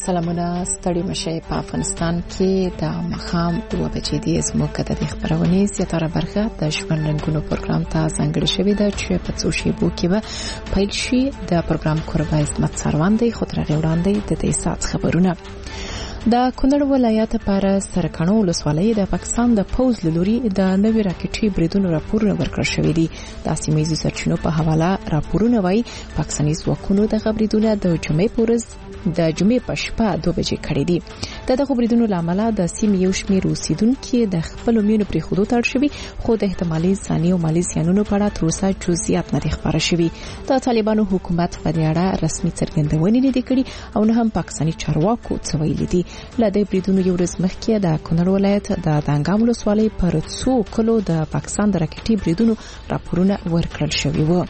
سلامونه ستړي مشه په افغانستان کې د مخام 2 بجې د زموږ د خبرونې زیاتره برخه د ژوند رنګونو پروګرام ته ځانګړې شوې ده چې په څو شیبو کې به پیل شي. د پروګرام کوربه عصمت سروان دی. خو تر هغه وړاندې د دې سات خبرونه. د کونړ ولایت پر سرکانو ولسوالۍ د پاکستان د پوز لوري د نوې راکټي بریدونو راپورونه ورکړل شوې دي. د سیمایي سرچینو په حواله راپورونه وايي پاکستاني ځواکونو د غبرګونونو د جمعې پورز د جمعې په شپه 2 بجې کړې دي. دغه بریدونو لامل د سیمې یو شمېر اوسیدونکو د خپل مینو پرې خودو تړ شوی، خو د احتمالي ځاني او مالي زیانونو په اړه تر اوسه جزئیات نه ښکاره شوي. د طالبانو حکومت په دې اړه رسمي څرګندونې نه دي کړې او نه هم پاکستاني چارواکو څه ویلي دي. له دې بریدونو یو ورځ مخکې د کونړ ولایت د دانګام ولسوالۍ پر څو کلو د پاکستان د راکټي بریدونو راپورونه ورکړل شوي وو.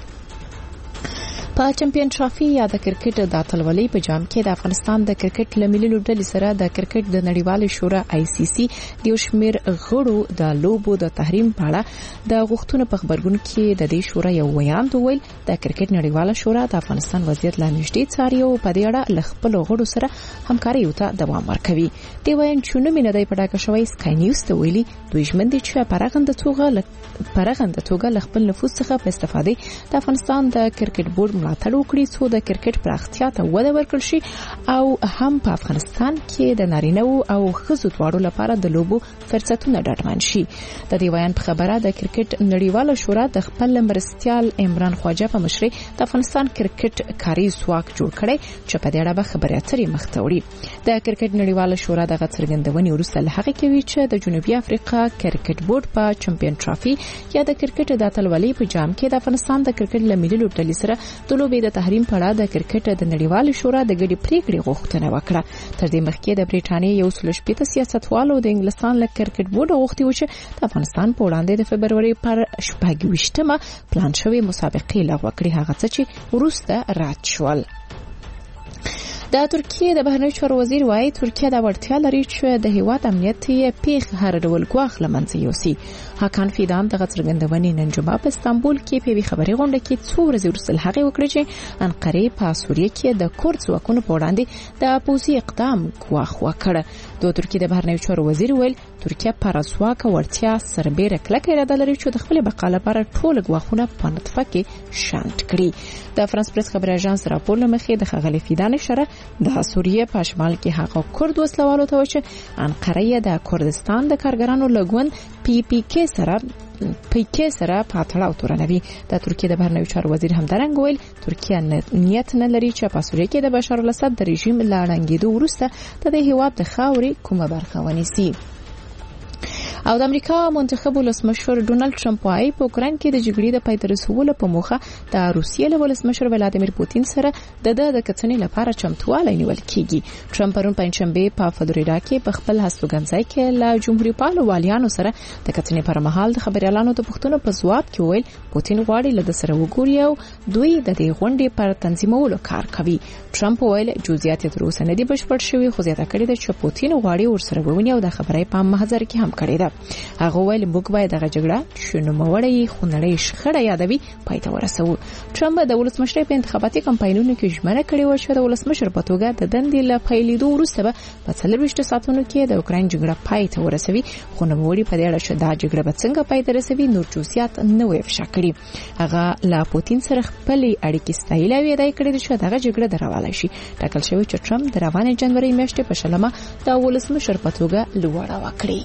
په چمپیون ټرافي یا د کرکټ د اتلولۍ په جام کې د افغانستان د کرکټ لملي لوبډلې سره د کرکټ د نړیوال شورا ICC د شمیر غړو د لوبو د تحریم په اړه د غوښتنو په خبرګون کې د دې شورا یو ویان ویل د کرکټ نړیوال شورا د افغانستان وضعیت لا نږدې څاري او په دې اړه ل خپل غړو سره همکاري ته دوام ورکوي. دی ویان چې نو مینه د پټاکه شوی سکای نیوز ته ویلي دوی ژمن دي چې پرغند توګه ل خپل نفوذ څخه په استفاده د افغانستان د کرکټ بورډ ملاتړ وکړي څو د کرکټ پراختیا ته وده ورکړي شي او هم په افغانستان کې د نارینه او ښځو دواړو لپاره د لوبو فرصتونه ډاډمن شي. د دې ویان په خبره د کرکټ نړیواله شورا د خپل مرستيال عمران خواجه په مشرۍ د افغانستان کرکټ کاري ځواک جوړ کړي چې په دې اړه به خبرې اترې مخته وړي. د کرکټ نړیواله شورا دغه څرګندونې وروسته له هغه کوي چې د جنوبي افریقا کرکټ بورډ په چمپیون ټرافي یا د کرکټ د اتلولۍ په جام کې د افغانستان د کرکټ لملي لوبډلې سره د لوبې د تحریم په اړه د کرکټ د نړیوال شورا د ګډې پریکړې غوښتنه وکړه. تر دې مخکې د بریټانیا یو سلشپیت سیاستوالو د انګلستان له کرکټ بورډ غوښتي و چې د افغانستان په وړاندې د فبرवरी پر 28مه پلان شوی مسابقې لغوه کړي، هغه څه چې وروسته رد شول. د ترکیه د بهرنیو چارو وزیر وايي ترکیه د وړتیا لري چې د هیواد امنیت یې پیښ هر ډول ګواښ لمنځه یوسي. حکان فیدان د غڅرګندونې نن جمعه په استانبول کې په خبري غونډه کې څو ورځې وروسته هغه وکړي چې انقره په سوریه کې د کورد ځواکونو په وړاندې د اپوزي اقدام ګواښ وکړ. د ترکیه د بهرنیو چارو وزیر ویل ترکیه پر اسواکه وړتیا سربېره کلکه اراده لري چې د خپل بقا لپاره ټول ګواښونه په نطفه کې شانت کړي. د فرانس پریس خبر اژانس راپور لمخې د خغل فیدان اشاره د سوریه په شمال کې هغه کورد وسلوالو ته چې انقره د کردستان د کارګرانو لګون PPK سره په تړاو تورنوي. د ترکیه د بهرنیو چارو وزیر همدارنګ ویل ترکیه نیت نه لري چې په سوریه کې د بشار الاسد د رژیم لاړنګېدو وروسته د هیواد د خاورې کومه برخه ونیسي. او د امریکا منتخب ولسمشر ډونالد ټرمپ وايي په اوکران کې د جګړې د پای ته رسولو په موخه د روسیې له ولسمشر ولادیمیر پوتین سره د کتنې لپاره چمتووالی نیول کیږي. ټرمپ پرون پنځشنبه په فلوریدا کې په خپل هستوګنځای کې له جمهوریت پالو والیانو سره د کتنې پر مهال د خبريالانو د پوښتنو په ځواب کې ویل پوتین غواړي له سره وګوري او دوی د دې غونډې پر تنظیمولو کار کوي. ټرمپ ویل جزئیات تر اوسه نه دي بشپړ شوي، خو زیاته کړې ده چې پوتین غواړي ورسره وونی او د خبرې په محضر کې هم کړې ده. هغه ویل موږ باید دغه جګړه شنو موړی خونړی شخړه یادوي پای ته ورسوو. ټرمپ د ولسمشر په انتخاباتي کمپاینونو کې ژمنه کړې و چې د ولسمشر په توګه د دندې له پیلېدو وروسته به په 24 ساعتونو کې د اوکران جګړه پای ته ورسوي، خو نو وړي په دې اړه چې دا جګړه به څنګه پای ته رسوي نور جزئیات نه وي افشا کړي. هغه لا پوتین سره خپل اړیکې ستایلې وې دای کړې چې دغه جګړه دروازه شي. ټاکل شوی چې ټرمپ د روانې جنوري میاشتې په شلمه د ولسمشر په توګه لوړه وکړي.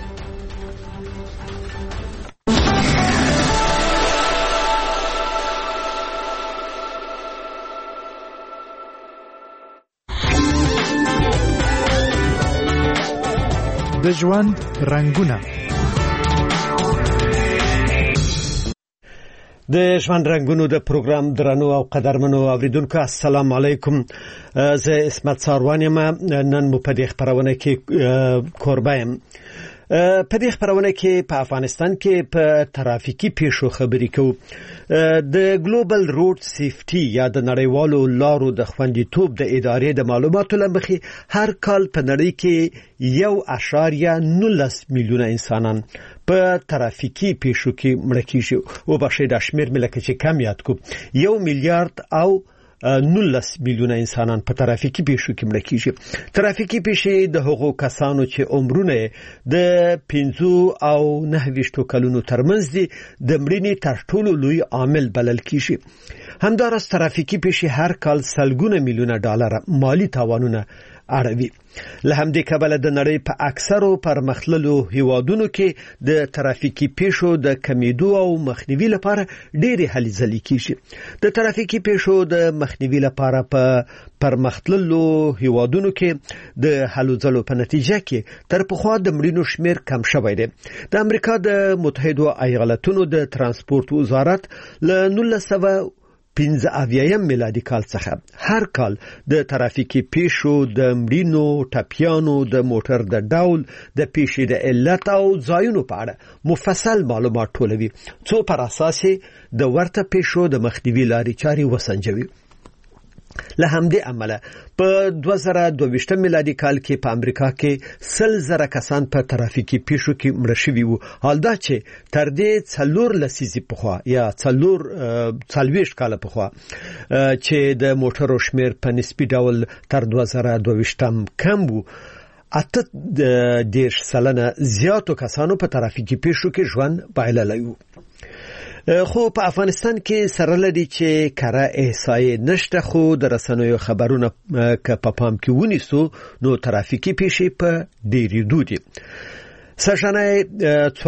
د ژوند رنگونه د ژوند رنگونو د پروګرام درنو او قدرمنو اوریدونکو السلام علیکم. زه عصمت سروان یم. نن مو په دې خبرونه کې کوربه یم. په دې خبرونه کې په افغانستان کې په ترافیکي پیښو خبرې کوو. د ګلوبل روډ سیفټي یا د نړیوالو لارو د خوندیتوب د ادارې د معلوماتو لمخې هر کال په نړۍ کې 1.19 میلیونه انسانان په ترافیکي پیښو کې مړه کیږي او په شې د شمیر ملکه چې کم یاد کو 1 میلیارډ او 19 میلیونه انسانان په ترافیکي پیښو کې مړه کیږي. ترافیکي پیښې د هغو کسانو چې عمرونه د 15 او 29 کلونو ترمنځ دي د مړینې تر ټولو لوی عامل بلل کیږي. همدارس ترافیکي پیښې هر کال سلګونه میلیونه ډالر مالی تاوانونه اړوي. له همدې کبله د نړۍ په اکثرو پرمختللو هیوادونو کې د ترافیکي پیښو د کمیدو او مخنیوي لپاره ډېرې هلې ځلې کیږي. د ترافیکي پیښو د مخنیوي لپاره په پرمختللو هیوادونو کې د هلو ځلو په نتیجه کې تر پخوا د مړینو شمیر کم شوی دی. د امریکا د متحده ایالاتونو د ترانسپورت وزارت له 1915 میلادي کال څخه هر کال د ترافیکي پیښو د مړینو ټپیانو د موټر د ډول د پیښې د علت او ځایونو په اړه مفصل معلومات ټولوي څو پر اساس د ورته پیښو د مخنیوي لارې چارې وسنجوي. له همدې عمله په 2022 میلادي کال کې په امریکا کې 100,000 کسان په ترافیکي پیښو کې مړه شوي وو. حال دا چې تر دې 4 لسیزې پخوا یا 40 کال پخوا چې د موټرو شمیر په نسبي ډول تر 2022 کم وو، 8% زیاتو کسانو په ترافیکي پیښو کې ژوند بایللی وو. خو په افغانستان کې سره لري چې کره احصایې نشته، خو د رسنیو خبرونه که په پام کې ونیسو نو ترافیکي پیښې په ډېرېدو دي. سږنی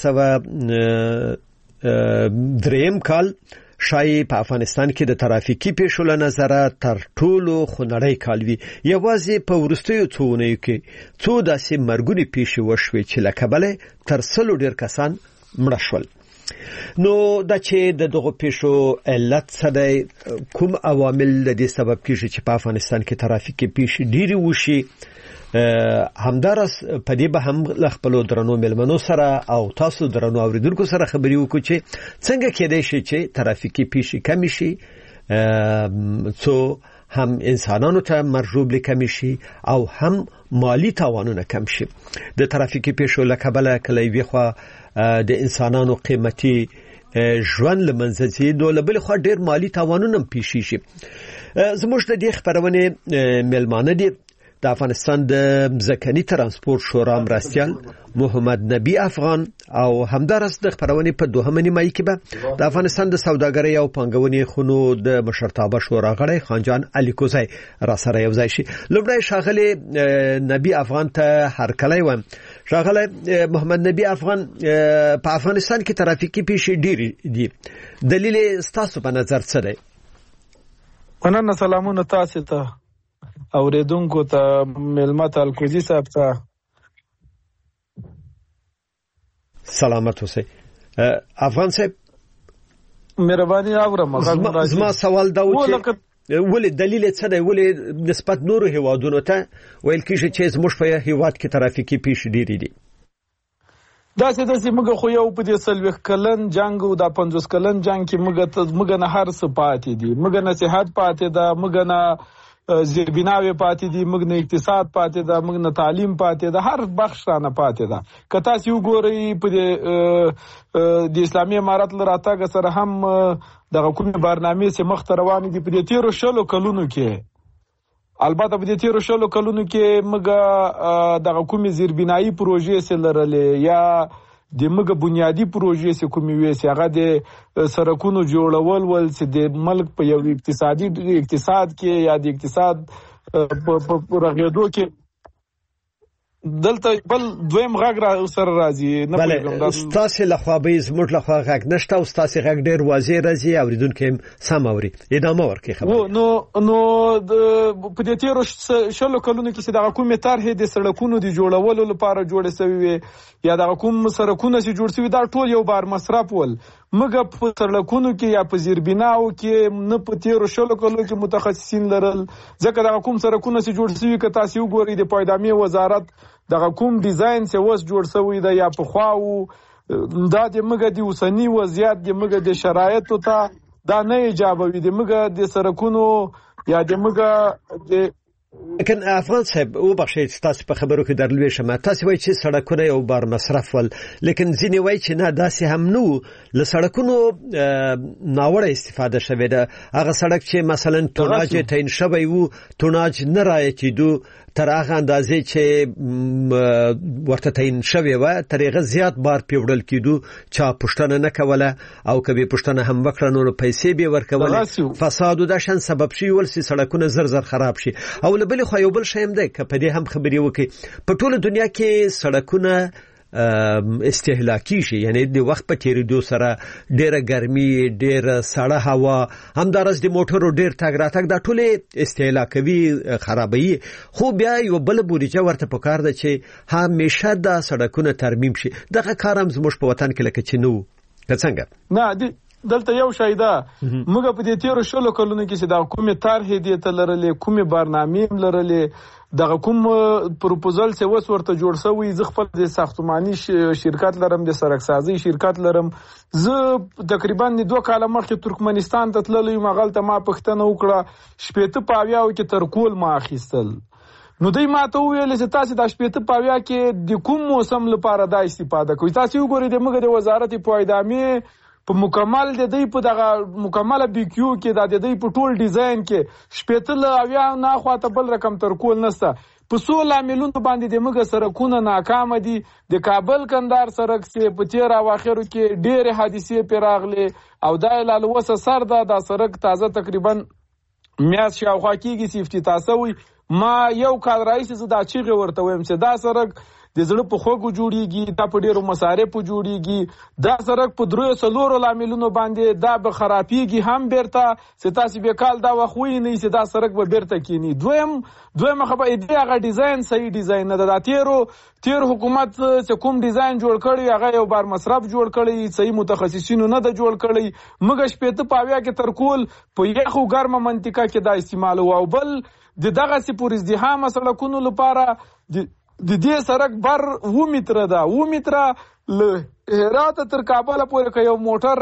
1403 کال شایي په افغانستان کې د ترافیکي پیښو له نظره تر ټولو خونړی کال وي. یوازې په وروستیو څو اونیو کې څو داسې مرګونې پیښې وشوې چې له کبله تر 100 ډېر کسان مړه شول. نو دا چې دغه پیښو علت څه دی، کوم عوامل د دې سبب کیږي چې په افغانستان کې ترافیکي پیښې ډېرې وشي، همدارس په دې به هم له خپلو درنو مېلمنو سره او تاسو درنو اوریدونکو سره خبرې وکړو چې څنګه کېدای شي چې ترافیکي پیښې کم شي، څو هم انسانانو ته مرجوب کم شي او هم مالی تاوانونه کم شي. د ترافیکي پیښو له کبله کله وی خو د انسانانو قیمتي ژوند لمنځه ځي، نو له بل خوا ډېر مالی تاوانونه پیښیږي. زموږ د دې خبرونه مېلمانه دي د افغانستان د ځمکني ترانسپورت شورا مرستیال محمد نبی افغان او همدارس د خبرونه په دوهمه نیمایي کې به د افغانستان د سوداګرۍ او پانګونې خونو د مشرتابه شورا غړی خانجان علي کوزی را سره یو ځای شي. لومړی ښاغلی نبی افغان ته هرکلی وایم. ښاغلی محمد نبی افغان، په افغانستان کې ترافیکي پیښې ډېرې دي، دلیل ستاسو په نظر څه دی؟ مننه. سلامونه تاسو ته اوریدونکو ته، مېلمه ته الکوزي صاحب ته سلامت اوسئ. افغان صاحب مهرباني اورم. زما سوال دا و چې ولې دلیل څه دی، ولې نسبت نورو هیوادونو ته ویل کېږي چې زموږ په هیواد کې ترافیکي پیښې ډېرې دي؟ داسې موږ خو یو په دې 40 کلن جنگ او د 50 کلن جنگ کې موږ نه هر څه پاتې دي، موږ نه صحت پاتې ده، موږ نه زیربناوي پاتې دي، موږ نه اقتصاد پاتې ده، موږ نه تعلیم پاتې ده، هر بخش نه پاتې ده. که تاسو وګورئ په د اسلامي امارات لراتګ سره هم دغه کومه برنامه سه مخ ته روان دي په دې 13 کلونو کې. البته په دې 13 کلونو کې موږ دغه کومه زیربنایي پروژې سره لرلې یا د موږ بنیادی پروژې سه کومې وې سه هغه د سرکونو جوړول ول چې د ملک په یو اقتصاد کې یا د اقتصاد په رغېدو کې دلته بل دویم غږ را سره راځي. نه بله ستاسو لخوا به زموږ لخوا غږ نشته او ستاسو غږ ډیر واضح راځي، اوریدونکو هم سم اوري. ادامه ورکړئ خبره. نو په دې 13 کلونو کې چې دغه کومه طرحې د سړکونو د جوړولو لپاره جوړې شوی یا دغه کوم سړکونه چې جوړ شوی دا ټول یو بار مصرف ول. موږ په سړکونو کې یا په زیربناو کې نه په 13 کلونو کې متخصصین لرل، ځکه دغه کوم سړکونه چې جوړ شوی که تاسو وګورئ د پایدامي وزارت دغه کوم ډیزاین چې وس جوړ شوی دی یا په خواو دا د موږ د اوسنی وضعیت د موږ د شرایطو ته دا نه ایجابوي. د موږ د سړکونو یا د موږ د لکن افغان صاحب وبخښئ تاسو په خبرو کې درلوي شمه تاسو وایي چې سړکونه یو بار مصرف ول لیکن ځینې وایي چې نه داسې هم نو له سړکونو ناوړه استفاده شوې ده هغه سړک چې مثلا توناج تعین شوی وو توناج نه راځيدو تر هغه اندازې چې ورته تعین شوی و تر هغه زیات بار پیوړل کیدو چا پښتنه نه کوله او کبي پښتنه هم وکړه نو پیسې به ورکول فساد او د شان سبب شي ولسي سړکونه زر خراب شي او بل خو یو بل شیم ده که په دې هم خبري وکي په ټوله دنیا کې سړکونه استهلاکي شي یعنی د وخت په تیریدو سره ډیره ګرمي ډیره سړه هوا همدارس د موټرو ډیر تګ راتګ د ټوله استهلاکوي خرابوي خو بیا یو بل بودیجه ورته پکار ده چې همیشه د سړکونو ترمیم شي دغه کارم زموږ په وطن کې لکه چې نو څنګه نه دلته یو شای ده موږ په دې تیر شلو کلونو کې چې دا کومه طرحې دي ته لرلې کومه برنامې لرلې دغه کوم پروپوزل څه وس ورته جوړ شوی ز خپل د ساختماني شرکت لرم د سړک سازي شرکت لرم ز تقریبا 2 کال مخکې ترکمنستان ته تللی مغلطه ما پښتنه وکړه شپېته پاویاو کې تر کول ما اخیستل نو دوی ما ته ویل چې تاسو د شپېته پاویا کې د کوم موسم لپاره د استفاده کوئ تاسو وګورئ د موږ د وزارت پایدامي په مکمل د دې په دغه مکمله بي کیو کې د دې په ټول ډیزاین کې شپېتل اویا نه خواته بل رقم تر کول نسته په 16 میلیون باندې د موږ سرکونه ناکام دي د کابل کندهار سرک چې په تیر اواخرو کې ډېر حادثې پیراغلي او د لالوسه سر د سرک تازه تقریبا میاس شاوخوا کېږي سیفټي تاسو ما یو کال رئیس زدا چیغه ورته ویم چې دا سرک د زړه په خوګو جوړیږي دا په ډیرو مصارفو جوړیږي دا سرک په 3 لاملونو باندې دا به خرابيږي هم بیرته ستاسو به کال دا وخوي نه چې دا سرک به بیرته کینی دویم خبره دی هغه ډیزاین صحیح ډیزاین نه ده تیر حکومت چې کوم ډیزاین جوړ کړی هغه یو بار مصرف جوړ کړی صحیح متخصصینو نه ده جوړ کړی مګ شپېته پاویا کې تر کول په یخو ګرمه منطقه کې دا استعمال او بل دغه سپور ازدحام سړکونو لپاره د دې سرک بر 2 متره ده 2 متره له هرات تر کابل پورې یو موټر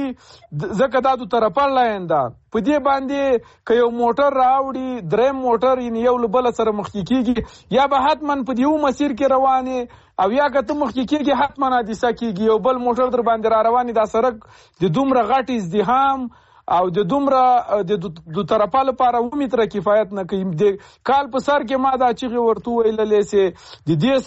راځي زکه دا د طرفه لاین ده په دې باندې یو موټر راوړي دریم موټر یو بل سره مخ کیږي یا به حتمن په دیو مسیر کې روانه او یا که ته مخ کیږي حتمن حادثه کیږي یو بل موټر در باندې را رواني دا سرک د دومره غټ ازدحام او د دومره د طرفه لپاره 2 متره کفایت نه کوي د کال په سر کې ما دا چیغه ورته ویللې سي د دې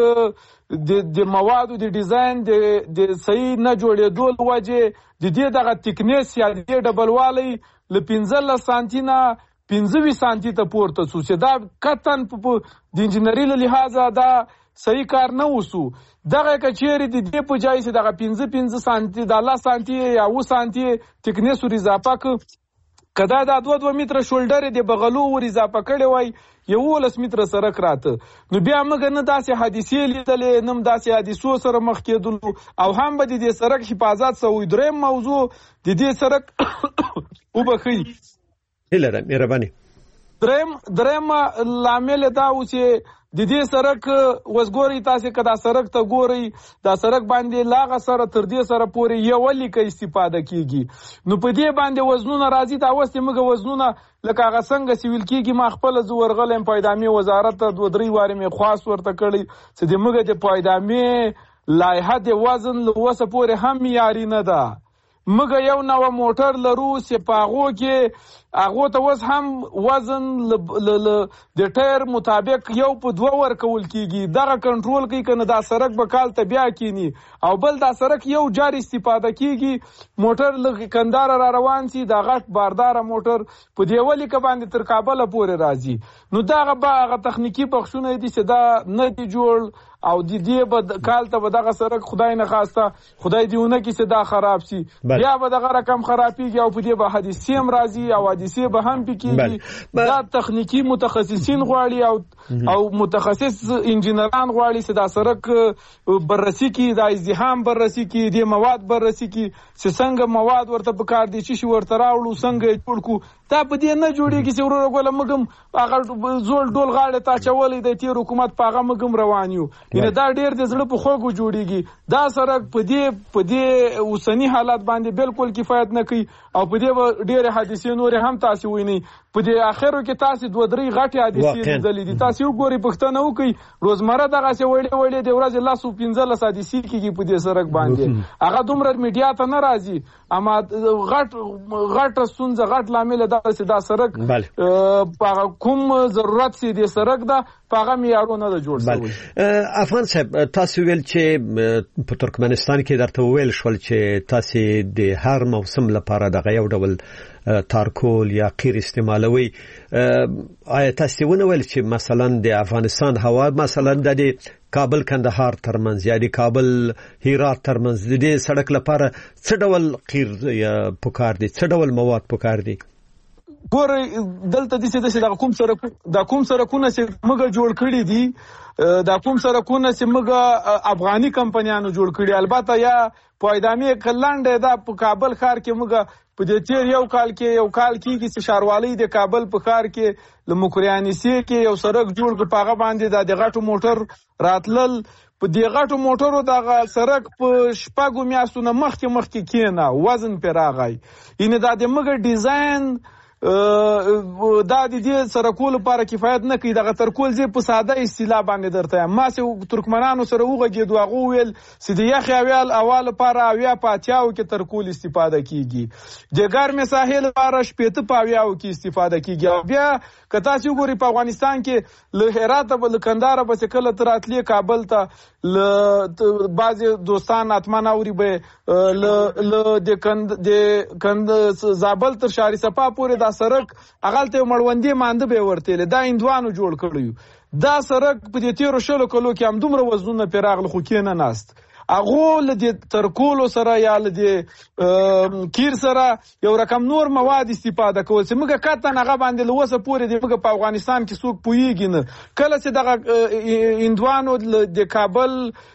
سرک د موادو د ډیزاین د صحیح نه جوړېدو وجه د دې دغه تکنیس یا د ډبلوالي ل 15 سانتي نه 15 سانتي ته پورته سو چې دا کتن په د انجنیری له لحاظه دا صحیح کار نه وسو دغه کچېری د دې په ځای چې دغه 15 سانتي د 10 سانتي یا 2 سانتي تکنیس ور اضافه کدا دا 2 متره شولډر دی بغلو ور اضافه کړي وای 11 متره سرک راته نو بیا موږ نه داسې حادثې لیدلې نم داسې حادثو سره مخ کېدل او هم به د دې سرک حفاظت سوې دریم موضوع د دې سرک وبخي هلره مهرباني دریم لامل دا و چې د دې سرک وسګوري تاسو کدا سرک ته ګوري دا سرک باندې لاغه سره تر دې سره پورې یو لیکه استفاده کیږي نو په دې باندې وزنونه راځي دا وسته موږ وزنونه لکه هغه څنګه سیویل کیږي ما خپل زورغلم پایدامي وزارت ته 2-3 واره می خاص ورته کړی چې د موږ د پایدامي لایحه د وزن لوسه پورې هم معیاري نه ده موږ یو نو موټر لرو چې پاغو کې هغه ته وس هم وزن د ټایر مطابق یو په 2 ور کول کیږي دغه کنټرول کوي کنه دا سرک به کال ته بیا کینی او بل دا سرک یو جاری استفاده کیږي موټر لږ کندهار را روان سي دا غټ باردار موټر په دیولې ک باندې تر کابل پورې راځي نو دا هغه تخنیکی بخښونه دي چې دا نه دی جوړ او د دې به کال ته به دغه سرک خدای نه خواسته خدای دیونه کې چې دا خراب شي بیا به دغه رقم خرابېږي او په دې به حادثې هم راځي او حادثې به هم پکېږي دا تخنیکی متخصصین غواړي او متخصص انجنیران غواړي چې دا سرک بررسي کوي دا ازدحام بررسي کوي د مواد بررسي کوي چې څنګه مواد ورته پکار دي چې ورته راوړو څنګه جوړ کو دا په دې نه جوړیږي چې ورور غوله مګم هغه زول ډول غاړه تا چولې د تیر حکومت پاغه مګم روان یو ینه دا ډیر د زړه په خوګو جوړیږي دا سړک په دې اوسنی حالات باندې بالکل کفایت نه کوي او په دې ډیر حادثې نور هم تاسو ویني په دې اخرو کې تاسو 2-3 غټي حادثې لیدلې دي تاسو وګورئ پښتنه وکي روزمره دغه څه وړې د ورځې 15 حادثې کیږي په دې سړک باندې هغه دومره میډیا ته نه راځي اما غټ سونځه غټ لامل دا سړک کوم ضرورت سي د سړک دا پاغه معیارونه د جوړ شوی افغان صاحب تاسو ویل چې په ترکمنستان کې درته ویل شول چې تاسو د هر موسم لپاره د یو ډول تارکول یا قیر استعمالوي آیا تاسو ونه ویل چې مثلا د افغانستان هوا مثلا د کابل کندهار ترمنځ یا د کابل هرات ترمنځ د دې سړک لپاره څه ډول قیر یا پکار دي څه ډول مواد پکار دي ګورئ دلته د کوم سرکونه چې موږ جوړ کړی دي د کوم سرکونه چې موږ افغاني کمپنیانو جوړ کړی البته یا پایدامي کلانډه دا په کابل ښار کې موږ په دې تیر یو کال کې چې شاروالۍ د کابل په ښار کې لمکریانسی کې یو سرک جوړ کړ پاغه باندې د غټو موټر راتلل په دې غټو موټرو د سرک په شپږو میاشتو نه مخکې کېنه وزن پر راغی ینه دا د موږ ډیزاین دا د دې سرکول لپاره کفایت نه کوي دغه ترکول زی په ساده اصطلاح باندې درته ما سه ترکمنانو سره وغږیدو هغه ویل چې د یخ اویل اول لپاره اویا پاتیاو کې ترکول استفاده کیږي د ګرمه ساحل لپاره شپته پاویاو کې استفاده کیږي بیا کته چې ګوري په افغانستان کې له هرات په کندهار په کله تراتلی کابل ته ل بعضی دوستان اتمنه اوري به ل د کند زابل تر شهر صفا پورې سرک اغلته مړوندې مانده به ورته دا اندوانو جوړ کړیو دا سرک په دې تیر شلو کلو کې هم دومره وزنونه پیراغله خو کې نه ناست اغه ل دې ترکولو سره یا ل دې کیر سره یو رقم نور مواد استفاده کول چې موږ کاته نه باندې لوسه پورې د موږ په افغانستان کې څوک پویږي نه کله چې دغه اندوانو د کابل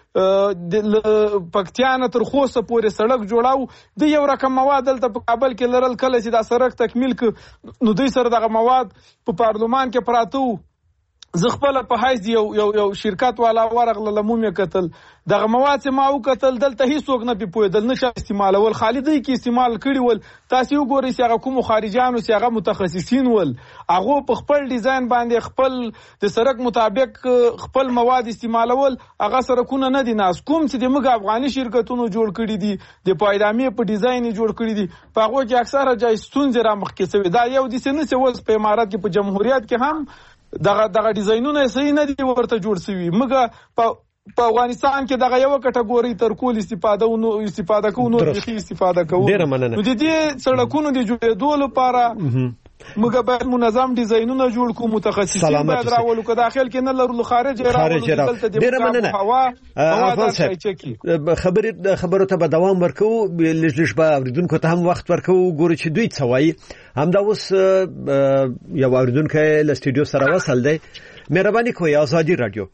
د پکتیانه تر خوسه پورې سړک جوړاو د یو رقم مواد دلته په کابل کې لرل کله چې دا سړک تکمیل ک نو دوی سره دغه مواد په پارلمان کې پراتو زه خپل په حیث یو شرکت والا ورغله لمومه قتل دغه مواد چې ما وکتل دلته هیڅوک نه پوهیدل نشه استعمالول خالدی کې استعمال کړي ول تاسو وګورئ چې هغه کوم خارجانو چې هغه متخصصین ول هغه په خپل ډیزاین باندې خپل د سرک مطابق خپل مواد استعمالول هغه سرکونه نه دي ناس کوم چې د موږ افغاني شرکتونو جوړ کړي دي د پایدامي په ډیزاین جوړ کړي دي په هغه کې اکثره جای ستونزې را مخ کې سوي دا یو د سنې څه وس په امارات کې په جمهوریت کې هم دغه ډیزاینونه صحیح نه دي ورته جوړ شوی موږ په افغانستان کې دغه یو کټګوري ترکول استفاده کوو نو د استفاده کوو نو د دې سړکونو د جوړېدو لپاره موږ باید منظم ډیزاینونه جوړ کوو متخصصین باید راولو که داخل کې نه لرو خارج راولو ډیر مننه افغان صاحب خبرو ته به دوام ورکو لږ به اوریدونکو ته هم وخت ورکو ګورو چې دوی څه وایي همدا اوس یو اوریدونکی له استودیو سره وصل دی مهرباني کوئ آزادی رادیو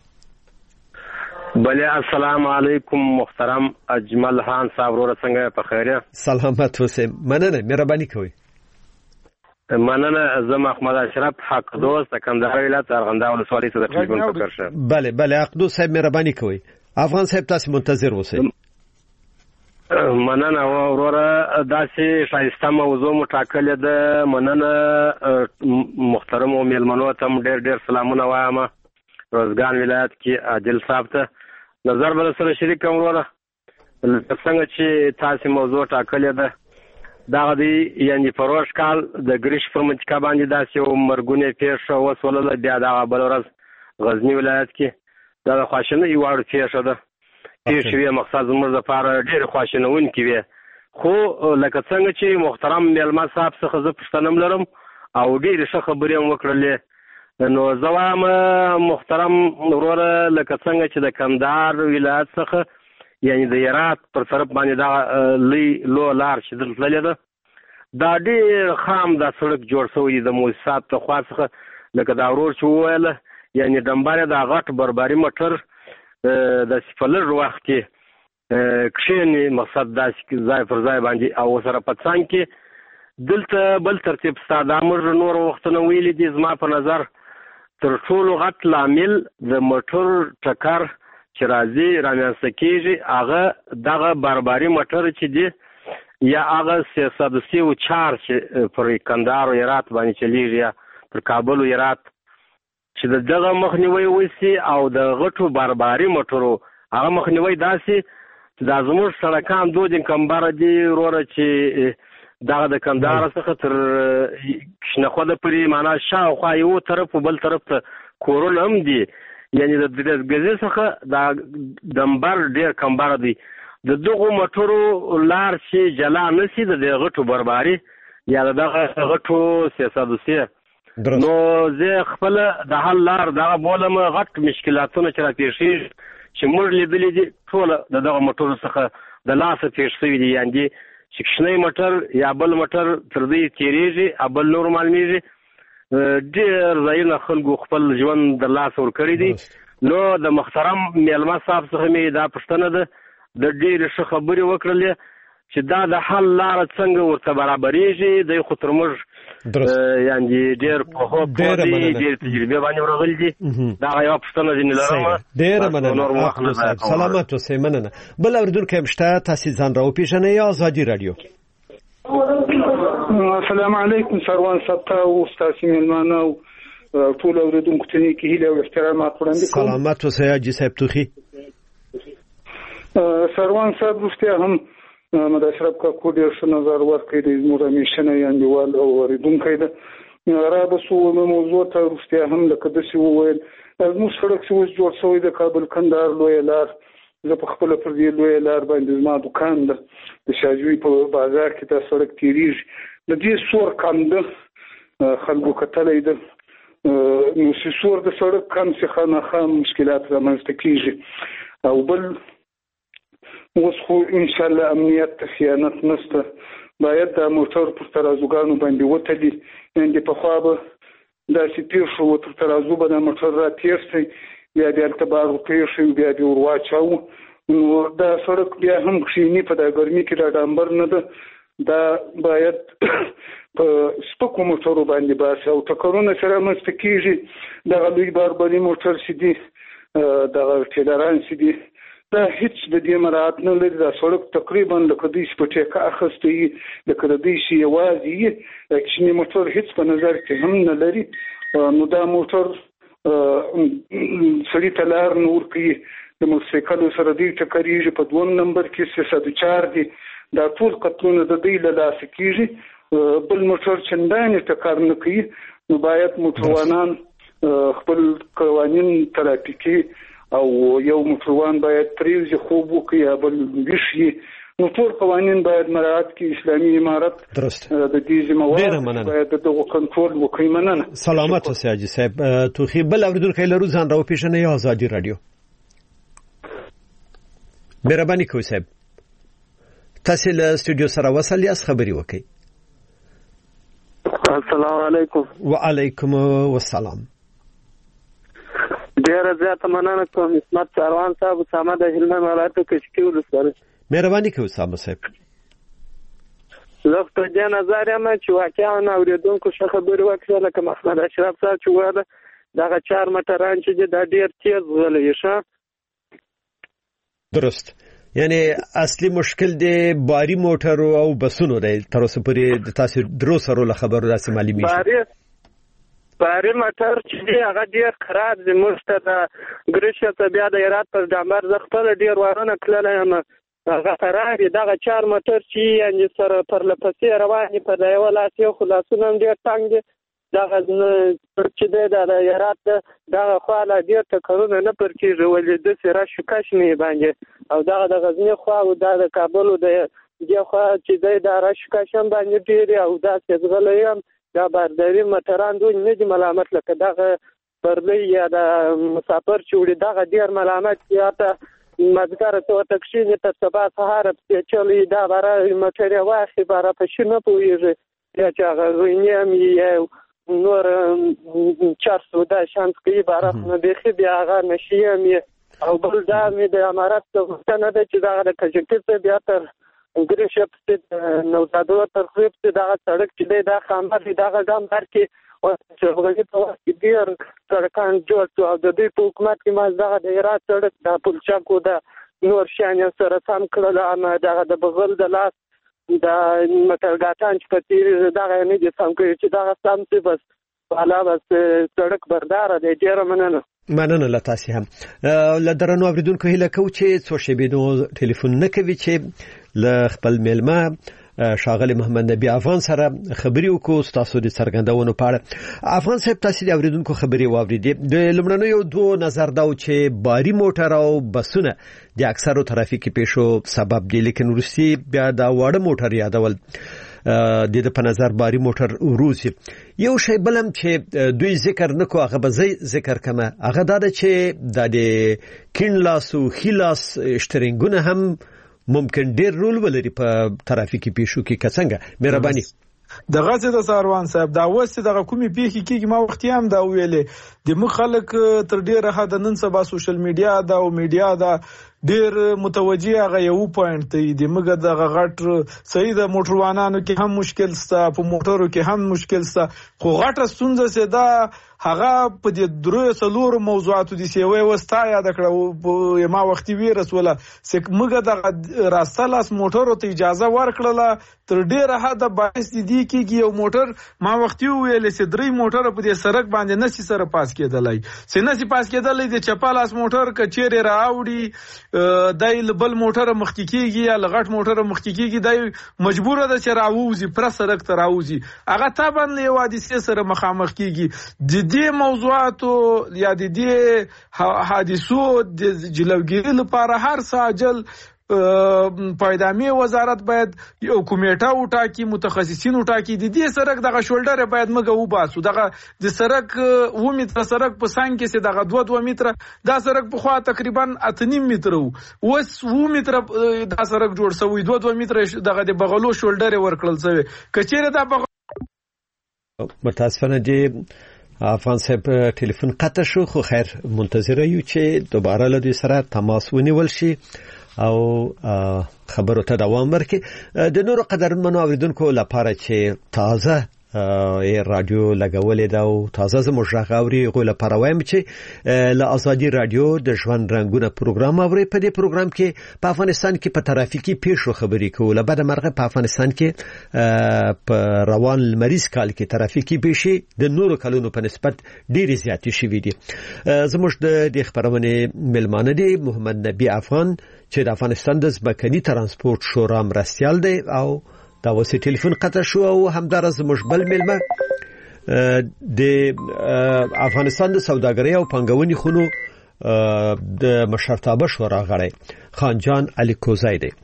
بله السلام علیکم محترم اجمل خان صاحب ورو څنګه په خیره سلامت اوسئ مننه مهرباني کوئ مننه زه محمد اشرف حق دوست کندهار ولایت ارغنداو ولسوالۍ څخه تلیفون فکر شه بله حق دوست صاحب مهرباني کوئ افغان صاحب تاسو منتظر اوسئ مننه وروره داسې شایسته موضوع مو ټاکلې ده مننه محترم او میلمنو ته ډېر سلامونه وایم روزګان ولایت کې عادل صاحب ته نظر به سره شریک کوم وروره څنګه چې تاسو موضوع ټاکلې ده دا غدي یعنی پروش کال د ګریش پر منطقه باندې داسې یو مرګونه پیښه وسوله بیا دا بل ورځ غزنی ولایت کې دا خواشنه یو اړ پیښه ده پیښه وی مقصد زموږ لپاره ډېر خواشنون کې وي خو لکه څنګه چې محترم میلمه صاحب څخه زه پښتنم لرم او ډېر ښه خبرې وکړلې نو زوام محترم وروره لکه څنګه چې د کندهار ولایت څخه یعنی د هرات پر طرف باندې دا لو لار چې دلته ده دا ډېر خام دا سړک جوړ شوی د موسسات ته خوا څخه لکه دا ورور چې وویله یعنی ډمباره دا غټ بربري موټر د سفلر وخت کې کښینې مقصد داسې ځای پر ځای باندې او سره په څنګ کې دلته بل ترتیب ستا دا موږ نور وختونه ویلي دي زما په نظر تر ټولو غټ لامل د موټر ټکر چې راځي رامنځته کېږي هغه دغه بربري موټر چې دی یا هغه سیاسي او چار چې پر کندهار او هرات باندې چلیږي یا پر کابل او هرات چې دغه مخنیوي وسی او د غټو بربري موټرو هغه مخنیوي داسې دا زموږ سړکان دوه دي کمبره دي وروره چې دغه د کندهار څخه تر شنخوده پورې معنا شاوخوا یو طرف او بل طرف ته کورونه هم دي یعنی د ګزې څخه د دمبر ډېر کمبره دی د دغو موټرو لار چې جلا نشي د غټو بربري یا دغه غټو سیاسي نو زه خپل د حل لار دغه بولم غټ مشکلاتونه چې راپېښ شي چې موږ لیدلې دي ټول دغه موټرو څخه د لاسه پېښ شوي دي یعنې چې کښنی موټر یا بل موټر تر دې تېرېږي بل نور معلومېږي ډېر ځایونه خلکو خپل ژوند د لاسه ورکړی دي نو د محترم میلمه صاحب څخه مې دا پوښتنه ده د ډېرې ښه خبرې وکړلې چې دا د حل لاره څنګه ورته برابرېږي دی خو تر موږ یعنې ډېر پوهه دي ډېر تجربې باندې ورغلي دي دغه یوه پوښتنه ځینې لرم ډېره مننه سلامت اوسئ مننه بل اورېدونکی هم شته تاسې ځان راوپېژنئ ازادي راډیو السلام علیکم سروان صاحب ته او ستاسې مېلمانه او ټول اورېدونکو ته نیکې هیلې او احترامات وړاندې کوم سلامت اوسئ حاجي صاحب توخي سروان صاحب رښتیا هم مد اشرف کاکو ډېر ښه نظر ورکړی دی زموږ همیشنی انډیوال او اورېدونکی ده رابسو موضوع ته رښتیا هم لکه داسې وویل زموږ سړک چې اوس جوړ شوی د کابل کندهار لویه لار زه په خپله پر دې لویه لار باندې زما دوکان ده د شاجوي په بازار کې دا سړک تېرېږي د دې سور کم ده خلکو کتلی ده نو چې سور د سړک کم چې خامخا مشکلات رامنځته کېږي او بل اوس خو انشاءالله امنیت ته خیانت نشته باید دا موټر پر ترازوګانو باندې وتلي یعنې پخوا به داسې تېر شو تر ترازو به دا موټر را تېر شي بیا بیا هلته بار ورتېر شي بیا بیا ور واچوو نو دا سړک بیا هم کښېني په دا ګرمي کې دا ډامبر نه ده دا باید په سپکو موټرو باندې باسي او ټکرونه چې رامنځته کېږي دغه لوی باربري موټر چې دي دغه ټیلران چې دي دا هیڅ د دې مراعات نه لري دا سړک تقریبا لکه دوی چې په ټیکه اخیستی وي لکه د دوی چې یوازې وي کوچني موټر هیڅ په نظر کې هم نه لري نو دا موټر سړي ته لار نه ورکوي د موټرسایکلو سره دوی ټکرېږي په دویم نمبر کې 304 دي دا ټول قتلونه د دوی له لاسه کېږي بل موټر چندانې ټکر نه کوي نو باید موټروانان خپل قوانین ترافیکي او یو موټروان باید پریوزي خوب وکړي یا بل ویښ وي نو ټول قوانین باید مراعات کړي اسلامي امارت د دې ذمہوار باید دغه کنټرول وکړي مننه سلامت اوسئ حاجي صاحب توخي بل اورېدونکی لرو ځان راوپېژنئ ازادي راډیو مهرباني کوئ صاحب تاسې له سټوډیو سره وصل یاست خبرې وکړئ السلام علیکم وعلیکم السلام ډیره زیاته مننه کوم اسمت سروان صاحب اسامه د هلمند ولایت کشکي ولسوالۍ مهرباني کوئ اسامه صاحب زه په دې نظر یم چې واقعا اورېدونکو ښه خبرې وکړه لکه محمد اشرف صاحب چې وویل دغه چار موټران چې دي دا ډېر تیز غلی ښه درست یعنی اصلي مشکل دی باري موټر او بسونو دی تر اوسه پورې تاسو درو سره له خبرو داسې معلومیږي باري موټر چې دی هغه ډېر خراب دی موږ ته د ګرشیا ته بیا د هرات پر ډامبر زه خپله ډېر وارونه کړلی یم هغه خراب دی دغه چار موټر چې یعنې سره پرله پسې روان دي په د یوه لاس یو خو لاسونه هم ډېر تنګ دي دغه چې دی د هرات دغه خوا لا ډېر ټکرونه نه پر کېږي ولې داسې رش کش نه یې باندې او دغه د غزني خوا او دا د کابل د دې خوا چې دی دا رش کش هم باندې ډېر او داسې ځغلی هم دا بارداري موټران دوی نه دي ملامت لکه دغه برلۍ یا د مسافر چې وړي دغه ډېر ملامت یا ته مازدیګر ته ورته کښېني تر سبا سهاره پېچلی دا باره موټر یې واخلي باره په شي نه پوهېږي یا چې هغه روینې هم یا نور چرس و دا شانس کوي باره خو نه بیخي بیا هغه نشي هم او بل دا مې د امارت غوښتنه ده چې دغه د کجکي څخه بیا تر ګرشیا پسې نوزادو تر خوی پسې دغه سړک چې دی دا خامر دی دغه ډامبر کې چې هغه په وخت کې ډیر سړکان جوړ شو او د دې په حکومت کې مازدغه د هرات سړک د پلچکو د نور شان سره سم کړل اما دغه د بغل د لاس د مټرګاتان چې په تیر دغه نه دي سم کړی چې دغه سم څه بس والا بس سړک بردار دی ډیر مننه له تاسو هم له درنو اوریدونکو هیله کوم چې څو شېبې نو ټلیفون نه کوي چې له خپل میلمه شاغلی محمد نبی افغان سره خبري وکړو تاسو د څرګندونو په اړه افغان صاحب تاسو د اوریدونکو خبري واوریدې د لمړنو یو دوه نظر دا چې باری موټر او بسونه د اکثرو ترافیکي پیښو سبب دي لیکن روسي بیا دا وړ موټر یادول د په نظر باری موټر وروسي یو شی بلم چې دوی ذکر نکو هغه به ذکر کمه هغه دا چې د کینلاس او خلاص اشترینګونه هم ممکن ډیر رول ولري په ترافیکي پیښو کې څنګه مهرباني دغه څه د ساروان صاحب دا وسه دغه کومي پیښې کېږي ما وخت هم دا ویلې د مخ خلک تر ډیره حد نن سبا سوشل میډیا دا او میډیا دا ډیر متوجي هغه یو پوینټ دی د مګه دغه غټ صحیح د موټروانانو کې هم مشکل ستا په موټرو کې هم مشکل ستا خو غټه ستونزه سي دا هغه په دې درو سلور موضوعاتو دي سی وای وستا یاد کړو ما وختي وی رسوله سک مګه د راستلاس موټرو ته اجازه ورکړله تر ډیره حد باعث دي کېږي یو موټر ما وختي ویل سي درې موټر په دې سړک باندې نسی سره پاس کېدلای سي نسی پاس کېدلای د چپالاس موټر کچېره راوړي دای بل موټر مخکې کېږي یا لغټ موټر مخکې کېږي دای مجبور ده چې راووزي پر سړک ته راووزي هغه تابن له حادثه سره مخامخ کېږي د دې موضوعاتو یا د دې حادثو د جلوګیری لپاره هر ساجل پایدامي وزارت باید یو کمیټه وټاکي متخصصین وټاکي د دې سړک دغه شولډر باید مګه وباسو دغه د سړک 2 متره سړک په سان کې سي دغه 2 متره دا سړک په خوا تقریبا 8.5 متره وس 2 متره دا سړک جوړ شوی 2 متره دغه د بغلو شولډر ورکړل شوی کچېره دا متاسفانه دي افغان صاحب ټلیفون قطع شو خو خیر منتظر یو چې دوباره له دوی سره تماس ونیول شي او خبرو ته دوام ورکړي د نورو قدرمنو اوریدونکو لپاره چې تازه رادیو لګولې دا او تازه زموږ غاوري غو لپاره وایم چې له ازادي رادیو د ژوند رنگونه پروګرام اوري په دې پروګرام کې په افغانستان کې په ترافیکي پیښو خبري کوله بعد مرغه په افغانستان کې په روان لمریز کال کې ترافیکي پیښې د نورو کلونو په نسبت ډېر زیات شوي دي زموږ د خبرونه ملمانه دي محمد نبی افغان چې د افغانستان د ځمکني ترانسپورت شورا مرستيال دی او دا وسه ټلیفون قطع شو او همدار زموږ بل ملمه د افغانستان د سوداګرۍ او پنګونې خونو د مشرتابه شورا غړی خانجان علي کوزای دی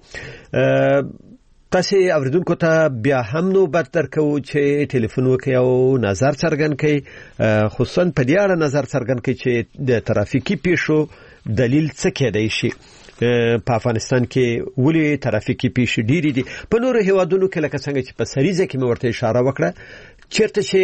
تاسو اوریدونکو ته بیا هم نو بدتر کو چې ټلیفون وکي او نظر څرګند کړي خصوصا په دې اړه نظر څرګند کړي چې د ترافیکي پیښو دلیل څه کېدای شي په افغانستان کې ولې ترافیکي پیښې ډېرې دي په نورو هیوادونو کې لکه څنګه چې په سریزه کې مې ورته اشاره وکړه چیرته چې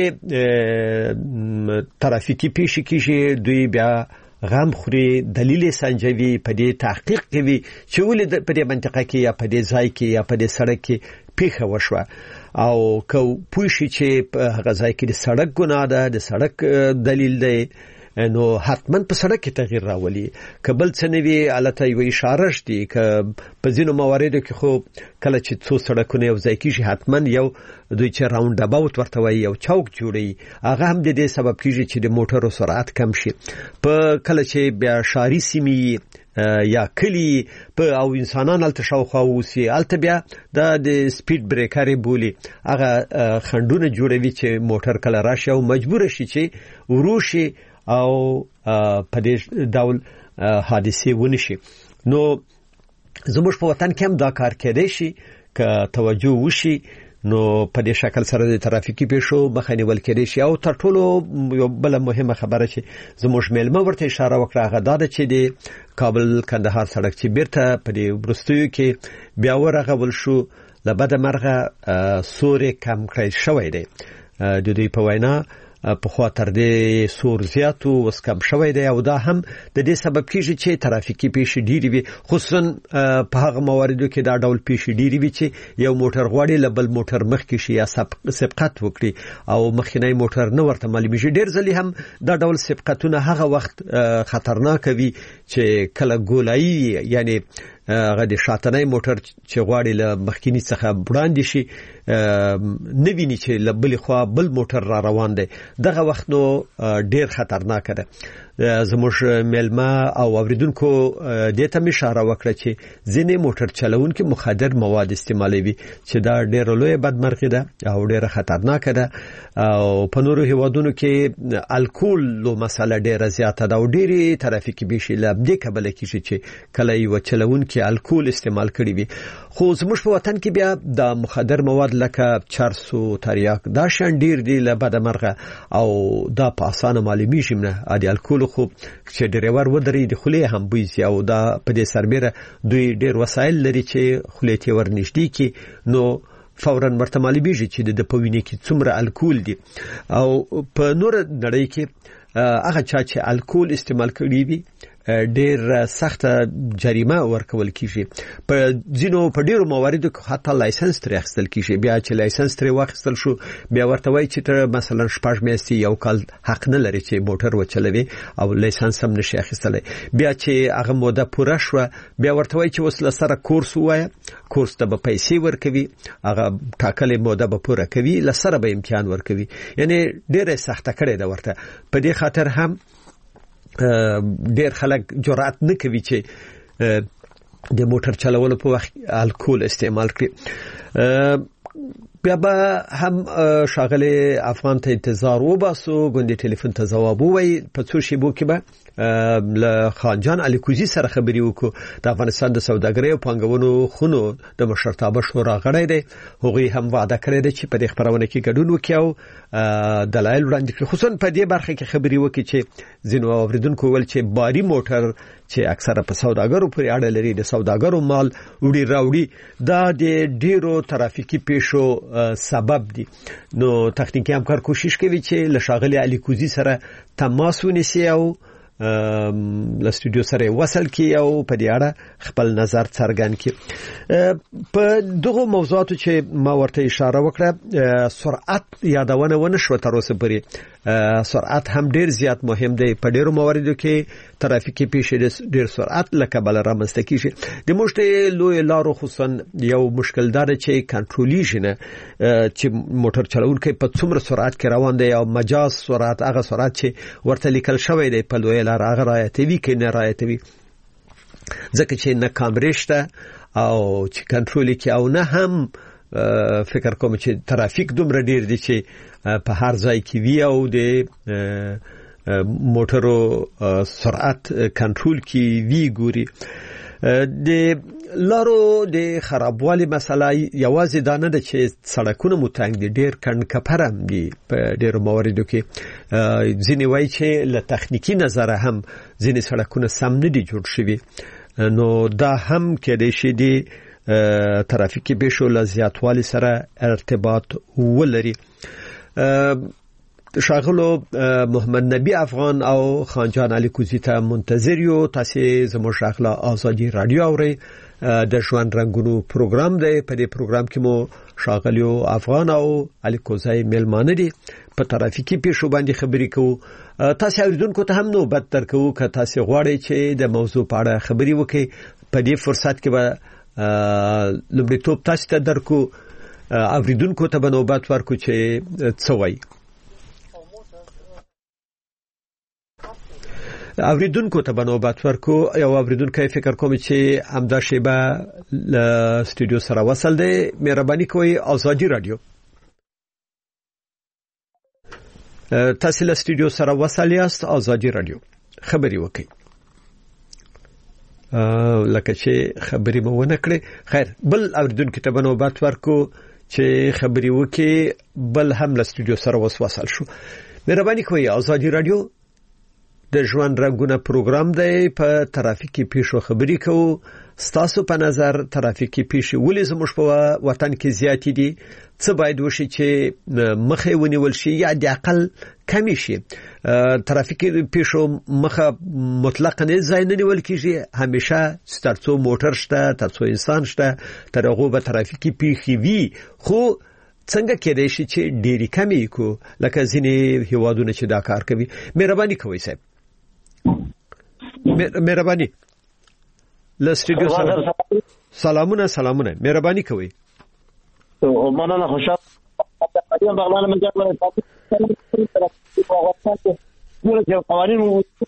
ترافیکي پیښې کېږي دوی بیا غم خوري دلیل سنجوي په دې تحقیق کوي چې ولې په دې منطقه کې یا په دې ځای کې یا په دې سړک کې پیښه وشوه او کو پوښي چې په هغه ځای کې د سړک ګناه ده د سړک دلیل دی نو حتما په سړک کې تغییر راولي کبل څنوي الته یو اشاره شتي ک په ځینو مواردو کې خو کله چې څو سړکونه یو ځای کېږي حتما یو دوی چې راوند اباوت ورته وي یو چوک جوړي هغه هم د دې سبب کېږي چې د موټرو سرعت کم شي په کله چې بیا شاري سیمې یا کلی په او انسانان الته شاوخوا وسی الته بیا د سپیډ بریکر بولی هغه خندونه جوړوي چې موټر کله راشي او مجبور شي چې وروشي او په دې ډول حادثه ونشي نو زموږ په وطن کې هم دا کار کېدای شي که توجه وشي نو په دې شکل سره د ترافیکي پیښو مخه نیول کېدای شي او تر ټولو یو بل مهمه خبره چې زموږ ملمه ورته اشاره وکړه هغه دا چې د کابل کندهار سړک چې بیرته په دې ورستیو کې بیا ورغول شو لبد مرغه سوري کم کړی شوی دی د دې په وینا په خوا تر دې سور زیاتو اوس کم شوی دی او دا هم د دې سبب کیږي چې ترافیکي پیښې ډېرې وي خصوصا په هغه مواردو کې دا ډول پیښې ډېرې وي چې یو موټر غواړي له بل موټر مخکې شي یا سبقت وکړي او مخکینی موټر نه ورته معلومیږي ډېر ځلې هم دا ډول سبقتونه هغه وخت خطرناک وي چې کله ګولایي یعنی هغه د شاتنۍ موټر چې غواړي له مخکینی څخه وړاندې شي نه ویني چې له بل خوا بل موټر را روان دی دغه وخت نو ډیر خطرناک ده زموږ ملما او اوریدونکو د ته اشاره وکړه چې ځینې موټر چلوونکي مخدر مواد استعمالوي چې دا ډیر لوی بدمرغي ده او ډیر خطرناک ده او په نورو هیوادونو کې الکول لو مسله ډیره زیاته ده او ډیری ترافیکي پیښې لابد کبل کیږي چې کله یو چلوونکي الکول استعمال کړي وي خو زموږ په وطن کې بیا د مخدر مواد لکه چرسو تریاک دا شان ډیر دی له بدمرغه او دا په اسانه معلومیږي نه ادي الکول خو چې ډریور ودرې د خولې هم بوزي او دا په دې سربېره دوی ډیر وسایل لري چې خولې ته ورنږدې کی نو فورا ورته معلومیږي چې د پوینې کې څومره الکول دي او په نور نړۍ کې هغه چې الکول استعمال کړي وي ډیر سخت جریمه ورکول کیږي په ځینو په ډیرو مواردو کې حتی لایسنس ترې اخیستل کیږي بیا چې لایسنس ترې واخیستل شو بیا ورته وایي چې مثلا 6 میاشتې یو کال حق نه لري چې موټر وچلوي او لایسنس هم نشي اخیستلی بیا چې هغه موده پوره شو بیا ورته وایي چې وسله سره کورس وایي کورس ته به پیسې ورکوي هغه ټاکلې موده به پوره کوي لسره به امتحان ورکوي یعنی ډیره سخته کړې ده ورته په دې خاطر هم ډیر خلک جرأت نه کوي چې د موټر چلولو په وخت الکول استعمال کړي بیا به هم شاغله افغان ته انتظار وباسو غونډې ټلیفون ته جواب وای په څو شیبو کې به له خانجان علي کوزي سره خبري وکړو د افغانستان د سوداګرۍ او پانګونو خونو د مشرتابه شورا غړی دی هغه هم وعده کړی دی چې په دې خبرونه کې ګډون وکړي او دلایل وړاندې کړي خصوصا په دې برخه کې خبري وکړي چې ځینو اوریدونکو ول چې باري موټر چې اکثره په سوداګرو پورې اړه لري د سوداګرو مال وړي راوړي دا د ډیرو ترافیکي پیښو سبب دي نو تخنیکی همکار کوشش کوي چې لشاغلی علي کوزي سره تماس ونیسي او له استودیو سره وصل کی او په دې اړه خپل نظر څرګند کی په دغه موضوعاتو چې ما ورته اشاره وکړه سرعت یادونه ونه شو تر اوسه پورې سرعت هم ډیر زیات مهم دی په ډیرو مواردو کې ترافیکي پیښې ډیر سرعت لکه بل رامنځته کیږي د موږ لوی لارو خصوصا یو مشکل دار چې کنټرولیږي نه چې موټر چلوونکی په څومره سرعت کې روان دی او مجاز سرعت هغه سرعت چې ورته لیکل شوی دی په لوی لار هغه رعایتوي کې نه رعایتوي ځکه چې نه کامرې شته او چې کنټرول کې او نه هم فکر کوم چې ترافیک دومره ډیر دی چې په هر ځای کې وی او د موټرو سرعت کنټرول کې وی ګوري د لارو د خرابوالي مسله یوازې دا نه ده چې سړکونه متنګ دي ډیر کڼکپرم دي په ډیرو مواردو کې ځینې وایي چې له تخنیکی نظره هم ځینې سړکونه سم نه دي جوړ شوي نو دا هم کېدای شي د ترافیکي پیښو له زیاتوالي سره ارتباط ولري شاغلو محمد نبی افغان او خانجان علي کوزي ته منتظر یو تاسو زموږ شاغله ازادي رادیو اوري د ژوند رنگونو پروګرام دی په دې پروګرام کې مو شاغلیو افغان او علي کوزي ملمانه دي په ترافیکي پیښو باندې خبرې کوو تاسو اوریدونکو ته هم نو بد تر کوو که تاسو غواړئ چې د موضوع په اړه خبرې وکړئ په دې فرصت کې به لومړیتوب تاسو ته درکو اوریدونکو ته به نوبت ورکو چې څه وایي اوریدونکو ته بنوبت ورکو یو اوریدونکو فکر کوم چې همدا شیبه ل استودیو سره وصل دی مهرباني کوئ ازادي رادیو تاسو له استودیو سره وصل یاست ازادي رادیو خبري وکړئ لکه چې خبري مو ونه کړې خیر بل اوریدونکو ته بنوبت ورکو چې خبري وکړي بل هم له استودیو سره وصل شو مهرباني کوئ ازادي رادیو د ژوند رنگونه پروګرام دی په ترافیکي پیښو خبرې کوو ستاسو په نظر ترافیکي پیښې ولې زموږ په وطن کې زیات دي څه باید وشي چې مخه ونیول شي یا د عقل کمی شي ترافیکي پیښو مخه مطلق نه ځای نه نیول کیږي همیشه ترڅو موټر شته ترڅو انسان شته تر هغه به ترافیکي پیښې وي خو څنګه کېدای شي چې ډېری کمی کو لکه ځینې هیوادونه چې دا کار کوي مهرباني کوئ صاحب مهرباني له سټډیو سره سلامونه مهرباني کوئ مننه خوشاله یم بغلان من جوړه تاسو قوانین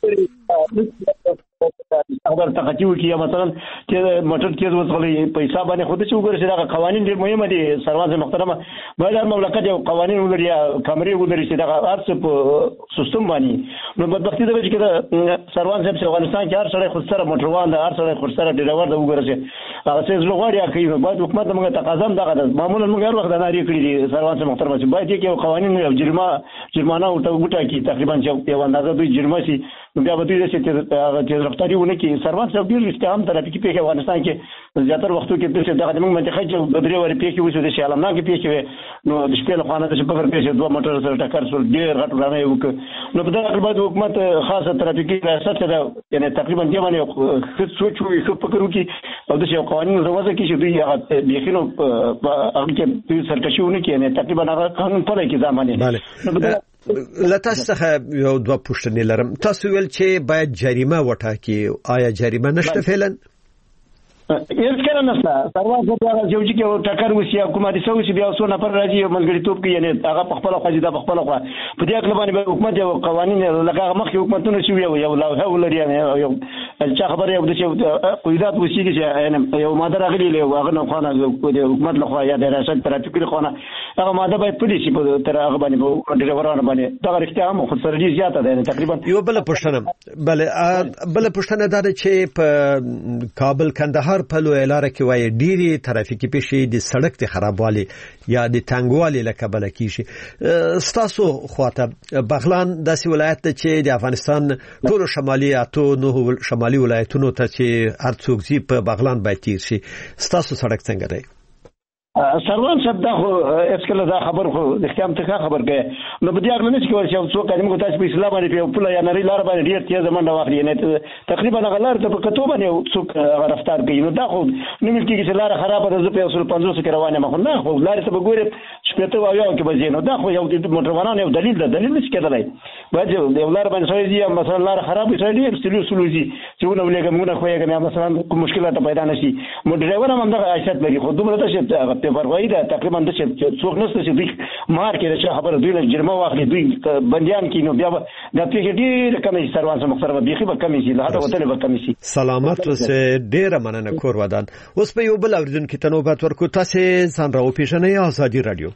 خبر تقاطع کی مثلا چې موټر تیز وځغلي پیسې باندې خود چې وګورئ چې دا قوانین ډېر مهمه دي سروان محترمه باید هر مملکت یو قوانین ولري یا کمرې ولري چې دا ارڅ په سیستم باندې نو بدبختی ده چې دا سروان صاحب افغانستان کې هر سړی خود سره موټروان ده هر سړی خود سره ډرایور ده وګورئ چې هغه څه زلغواړي کوي باید حکومت موږ تقاضا هم دغه معمولا موږ هر وخت ناری کړی دي سروان محترمه چې باید یو قوانین یو جرمانه او ټوټه کې تقریبا یو اندازه دوی جرمه شي بیا به دوی چې رفتاری ونه کې سروان صاحب ډیر استهام ترافیکي پیښه افغانستان کې زیاتره وختو کې د موږ منطقه چې بدري ور پیښه وشو د شالمنا کې پیښه نو د شپې له خوانه چې په پیښه دوه موټر سره ټکر سره ډیر غټ ورانه یو نو په دغه بعد حکومت خاصه ترافیکي ریاست ده یعنی تقریبا دی باندې خود سوچ وي خو فکر وکي او د شی قوانین زوازه کې چې دوی هغه بيخینو هغه کې سرکشيونه کې نه تقریبا هغه قانون په لای کې ځامنه لتاسو څخه یو دوه پوښتنې لرم تاسو ویل چې باید جریمه وټاکي آیا جریمه نشته فعلا هیڅ کله نشته سروان په هغه یو چې ټکر وسی حکومت سوي بیا څو نفر راځي ملګری توپ کې یعنی هغه په خپل خو د خپل خو په دې اړه باندې حکومت یو قوانين لکه مخکې حکومتونه شوی یو لوحه ولري یو چې خبره یو د قیادت وسی چې یو ماده راغلی له هغه نه خانه حکومت له خوا یا د ریاست ترافیکي خانه هغه ماده باید پولیسي په تر هغه باندې ډرایورانو باندې دا رښتیا هم خو سره زیاته ده تقریبا یو بل پښتنه دا چې په کابل کندهار په لوی لار کې وای ډيري ترافیکي پیښې د سړک د خرابوالي یا د تنګوالي له کبله کیږي ستاسو خواته بغلان داسې ولایت چې د افغانستان ټول شمالي اتو نو شمالي ولایتونو ته چې هر څوک زی په بغلان باید تیر شي ستاسو سړک څنګه دی سروان صاحب دا خو اسکله دا خبر خو د اختیام ته خبر کې نو په دې اړه نه چې څوک موږ تاسو په اسلام باندې په پوله یا نری لار باندې ډیر تیز منډه واخلي نه تقریبا غلار ته په کتو باندې څوک رفتار کوي نو دا خو نو ملي کې چې لار خرابه ده په 150 کې روانه مخ نه خو لار ته وګورئ شپته وایو کې به نو دا خو یو موټروانانو یو دلیل نشي کېدلای باید یو لار باندې سوي دي مثلا لار خرابه شي ډیر سلوزي چې ونه ولګمونه خو یې مثلا کوم مشکلات پیدا نشي مو ډرایور هم دا عادت لري خو دومره ته پروايي ده تقریبا د څوک نشته چې دوی مار کې د خبره دوی له جرمه واخلي دوی بنديان کې نو بیا د پیښې ډېر کمې سروان سره مخسره بيخي به کمې شي له هغه وطن به کمې شي سلامت اوسه ډېر مننه کور ودان اوس په یو بل اوریدونکو ته نوبت ورکو تاسو ځان راو پیژنې ازادي رادیو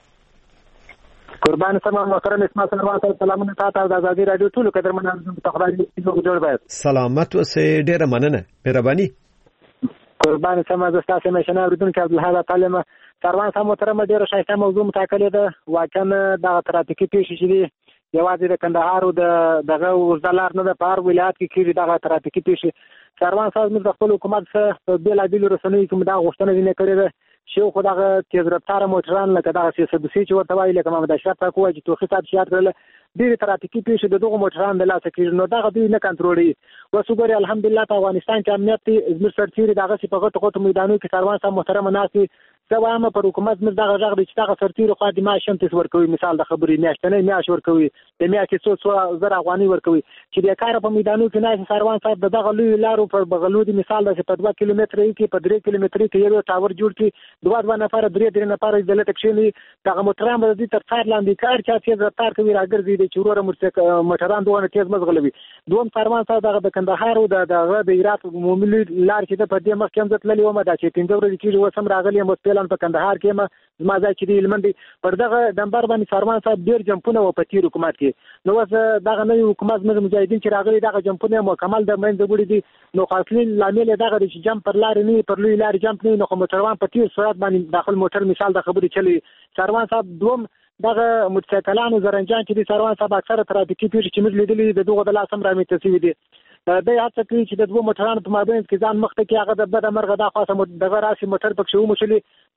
قربان سما محترم اسماعیل سروان سلامونه تاسو د ازادي رادیو ټول قدرمنان تخبري جوړ باید سلامت اوسه ډېر مننه مهرباني قربان سما د تاسو مشنه اوریدونکو عبدالحق تعلیم سروان سم محترم ډیره شایسته موضوع متکلې ده واقعا د ترافیکي پیښې چې دي یوازې د کندهار او دغه وزدلار نه د پار ولایت کې کیږي دغه ترافیکي پیښې سروان سم د خپل حکومت سره بل عادل رسنۍ کوم دا غوښتنه نه کړې ده شو خدغه تیز رفتار موټران لکه دغه سیاسي چې ورته وایي لکه محمد اشرف کوی چې توخي صاحب شیات کړل ډېر ترافیکي پیښې د دغه موټران د لاسه کېږي نو دغه دوی نه کنټرولوي وسوګوري الحمدلله په افغانستان کې امنیت زموږ سرتیري دغه په غټو میدانونو کې سروان سم محترم ناسي سوامه پر حکومت مز دغه ژغ دي چې دغه سرتیرو خو د ماشین تس ورکوي مثال د خبرې میاشتنه میاش ورکوي د میاشتې څو زر افغاني ورکوي چې د کار په میدانونو کې نه سروان صاحب دغه لوی لارو پر بغلو دي مثال د 2 کیلومتر کې په 3 کیلومتر کې یو ټاور جوړ کی دوه نفر 3 نفر د لټ کښینی دغه موټران د دې تر څار لاندې کار چا چې رفتار کوي راګرځي د چورور موټران دوه تیز مزغلوي دوم سروان صاحب دغه د کندهار او دغه د عراق عمومي لار چې په دې مخ کې هم ځتللی و ما دا چې 15 ورځې کې وسم راغلی مو سپیلان په کندهار کې ما زما ځای چې دی لمندي پر دغه دمبر باندې سروان صاحب ډیر جمپونه و په تیر حکومت کې نو وس دغه نوې حکومت مجاهدین چې راغلي دغه جمپونه مکمل د منځ وړي دي نو خاصلي لامل دغه چې جمپ پر لار نه پر لوی لار جمپ نه نو موټروان په تیر سرعت باندې داخل موټر مثال د خبرې چلی سروان صاحب دوم دغه موټرسایکلانو زرنجان چې سروان صاحب اکثره ترافیکي پیښې چې موږ لیدلې د دغه د لاسم رامي تسوي دي د هڅه کوي چې د دوه موټرانو په مابین کې ځان مخته کې هغه د بده مرغه د خاصه دغه راسي موټر پکې وموشلي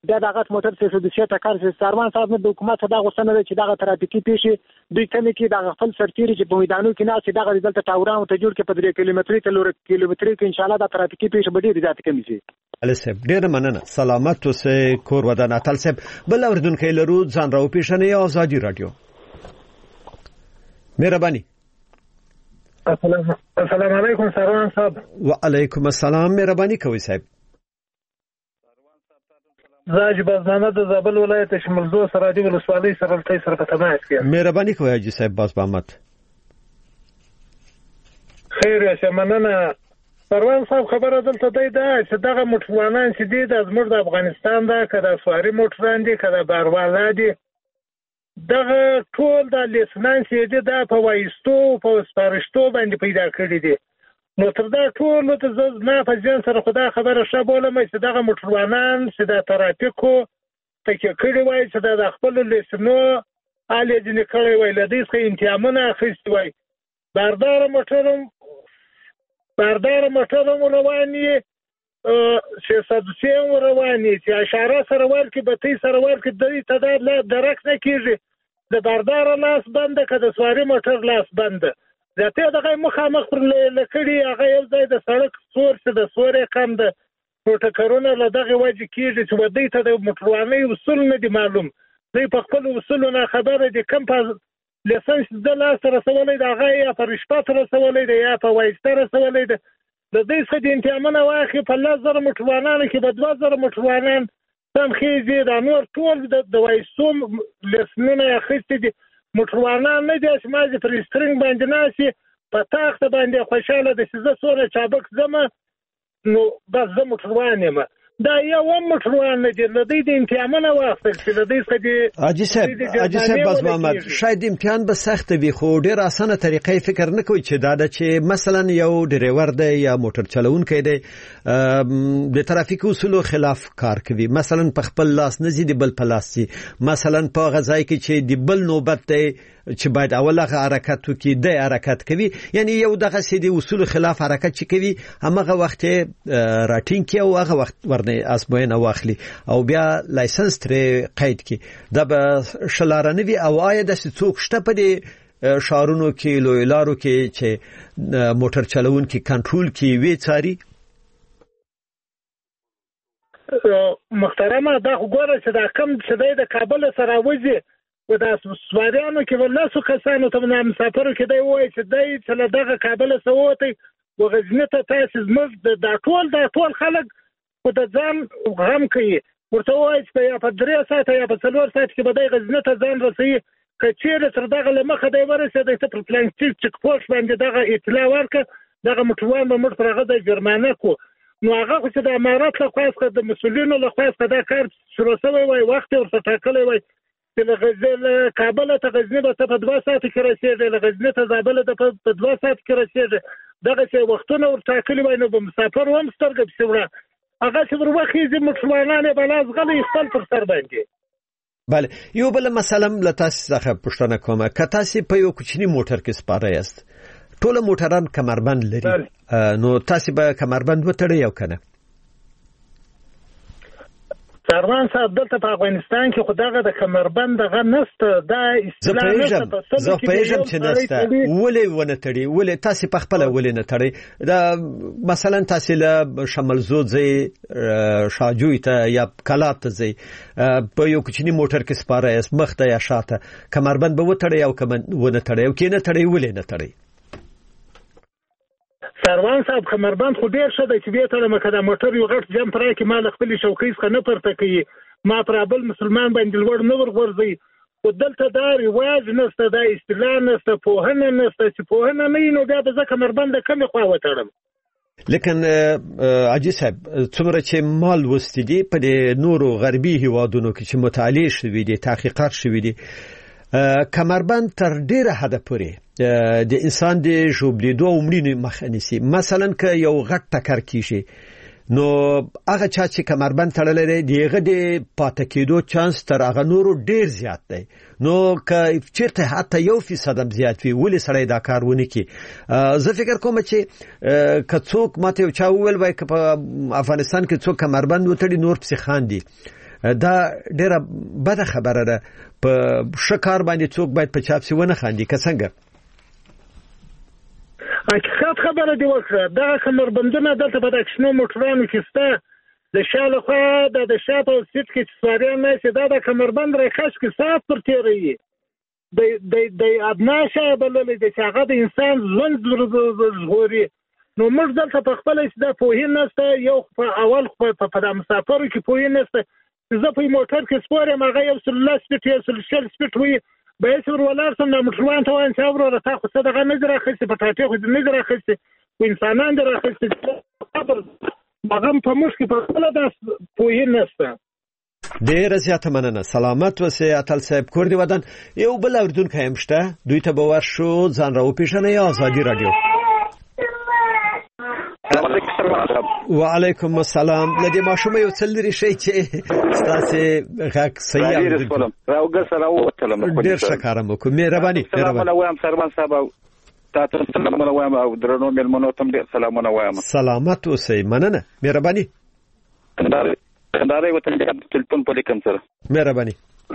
بیا دغه موټر څه د شي ټکر چې سروان صاحب د حکومت دا غوښتنه ده چې دغه ترافیکي پیښې دوی کمی کې دغه خپل سرتیري چې په میدانو کې نه چې دغه رزلت ټاوران ته جوړ کې په 3 کیلومتري کې ان شاء الله د ترافیکي پیښې به ډېر زیات کمی شي. علي صاحب ډېر مننه سلامت اوسئ کور ودان اتل صاحب بل اوردونکو لرو ځان راو پیښنې او ازادي رادیو مهرباني. السلام علیکم سروان صاحب. وعلیکم السلام مهرباني کوي صاحب. زاج بازمانه د زابل ولایت شمولزو سرادي ولسوالۍ سره تل سره په تماس کې. مهرباني کوي حاجی صاحب بازمحمد. خیر یا مننه. سروان صاحب خبره دلته دی دا چې دغه موټروانان چې دي د زموږ د افغانستان دا کده سواري موټران دي کده باروالا دي دغه ټول د لیسنس یې دا په وایستو په سپارښتو باندې پیدا کړی دي. نو تر دا ټول ته نه په ځین سره خدا خبره شابهله مې چې دغه موټروانان چې د ترافیکو تکي کړی وای چې د خپل لیسنو علي دې کړی وای لدې څخه انتظامونه اخیستی وای. باردار موټرم رواني 600 رواني چې اشاره سره ورکې بتي سره ورکې د تدار لا درک نه کیږي. د باردار لاس بنده کده سواري موټر لاس بنده ځکه دغه مخامخ پر لکړي هغه یو ځای د سړک سور څه د سورې کم د پروتوکولونه له دغه وجه کیږي چې ودی ته د موټروانۍ اصول نه دي معلوم. دوی په خپل اصولونه خبره دي کم په لیسنس د لاس رسولې د هغه یا په رشوت رسولې د یا په وایسته رسولې د دې څخه د انتظامونه واخی په 1000 موټروانانو کې په 2000 موټروانان تم خېږي د نور ټول د وایسو لیسنونه اخیستي دي. موټروانان نه دي چې مازه پر سټرینګ باندې ناسي په تاخت باندې خوشاله د سزا سره چابک زمه نو بس زه موټروان یم. دا یو موټروان نه دی لدی د امتحانونه واخل چې لدی څه دی حاجی صاحب بازمحمد شاید امتحان به سخت وي خو ډیر اسانه طریقې فکر نه کوي چې دا چې مثلا یو ډرایور دی یا موټر چلوونکی دی د ترافیک اصولو خلاف کار کوي مثلا په خپل لاس نه زیدي بل په لاس سي مثلا په غځای کې چې د بل نوبت دی چې باید اوله حرکت وکړي د حرکت کوي یعنی یو دغه سیدي اصول خلاف حرکت چې کوي هغه وخت راټینګ کې او هغه وخت ورنه اسبوینه واخلي او بیا لایسنس ترې قید کی دا به شلارنوي او آیا د څوک شته په دې شارونو کې لویلارو کې چې موټر چلوون کې کنټرول کې وی چاري. محترمه دا وګوره چې دا کم چې د کابل سره وځي و دا سواریانو کې ولاسو کسانو ته مسافرو کې دی وای چې دای چې دغه کابل سووتي وغزنه ته تاسو زموږ د ټول خلک په د ځان غم کوي ورته وای چې یا په 3 ساعت یا په 4 ساعت کې به د غزنه ته ځان رسي کچېره تر دغه لمخه دی ورسېد ته په پلانټیک چک پوسټ باندې دغه اطلاع ورکړه دغه موټروان به موږ پرغه د جرمانه کو نو هغه چې د امارات له خاصه د مسولینو له خاصه دا کار شروع شوی وای وخت ورته ټاکلی وای چې له کابل ته غزنه به په 2 ساعت کې رسېږي له غزنه ته زابل ته په 2 ساعت کې رسېږي دغه چې وختونه ورته ټاکلی وای نو به مسافر هم سترګې بسوره هغه چې ورواخې د موټروانانو بلاز غلي خپل پر سر باندې. بله یو بل مثلا لتاس څخه پښتنه کومه کتاسي په یو کوچنی موټر کې سپاره یاست ټول موټران کمربند لري نو تاسو به کمربند وتړئ یو کنه. سروان صاحب دلته په افغانستان کې خدای د کمربند دغه نسته دا اصطلاح نسته زه پېژم چې نسته ولې ونه تړي ولې تاسو په خپل ولې نه تړي دا مثلا تاسو له شمالزو ځای شاجوی ته یا کلات ته ځای په یو کوچنی موټر کې سپاره یې مخته یا شاته کمربند به وتړي او ونه تړي او کې نه تړي ولې نه تړي. سروان صاحب کمربند خو ډیر ښه دی چې به ته مکه د موټر یو غټ جام پرای کې مال خپل شوکې څخه نه پرته کوي ما پر بل مسلمان باندې لوړ نه ورغورځي او دلته دا رواج نشته دا اصطلاح نشته پوهنه نشته چې پوهنه نه نو بیا د کمربند کمې خوا وتړم. لیکن عجیب صاحب څومره چې مال وستدي په نورو غربي هیوادونو کې چې مطالعه شوي دي تحقیقات شوي دي کمربند تر ډیره حد پورې د انسان د ژوبلیدو او مړینې مخه نیسي. مثلا که یو غټ ټکر کیږي نو هغه چا چې کمربند تړلی دی دغه د پاتې کېدو چانس تر هغه نورو ډیر زیات دی نو که چیرته حتی 1% هم زیات وي ولې سړی دا کار ونه کړي. زه فکر کوم چې که څوک ماته یو چا وویل وای که په افغانستان کې څوک کمربند وتړي نور پسې خاندي دا ډیره بده خبره ده په شکار باندې څوک باید په چاپسي ونه خاندي که څنګه حقیقت خبره دی وکړه دا کمربندونه دلته په دښنو موټرانو کې سته د شاله خو د شاته سیټ کې سواريان نه سي دا د کمربند راکښ کې سات پر تیری د ابناشه بللې د هغه د انسان ژوند زغوري نو موږ دلته په خپل استدا پوهین نسته یو په اول په مسافرو کې پوهین نسته زه په موټر کې سپورم هغه یو سل سپیټ یو سل سپیټ وي به سر ولارسم د موټروان ته وان چې ورو راته خو صدقه نه درا خسته په ټاټه خو نه درا خسته انسانان درا خسته هغه په مشکل په خپل د پوهین نسته ډیر زیاته مننه سلامت وسه اتل صاحب کوردی ودان یو بل اوردونکو هم شته دوی ته باور شو ځان راو پیژنې آزادي رادیو وعلیکم السلام لدی ماشومه یو څل لري شي چې تاسو غاک صحیح راوګه سره وته ډیر شکرم کوم مهرباني وایم سربان صاحب تاسو سلامونه وایم او درنو ملمنو تم ډیر سلامونه وایم سلامت اوسئ مننه مهرباني کنداري وته ټلیفون په لیکم سره مهرباني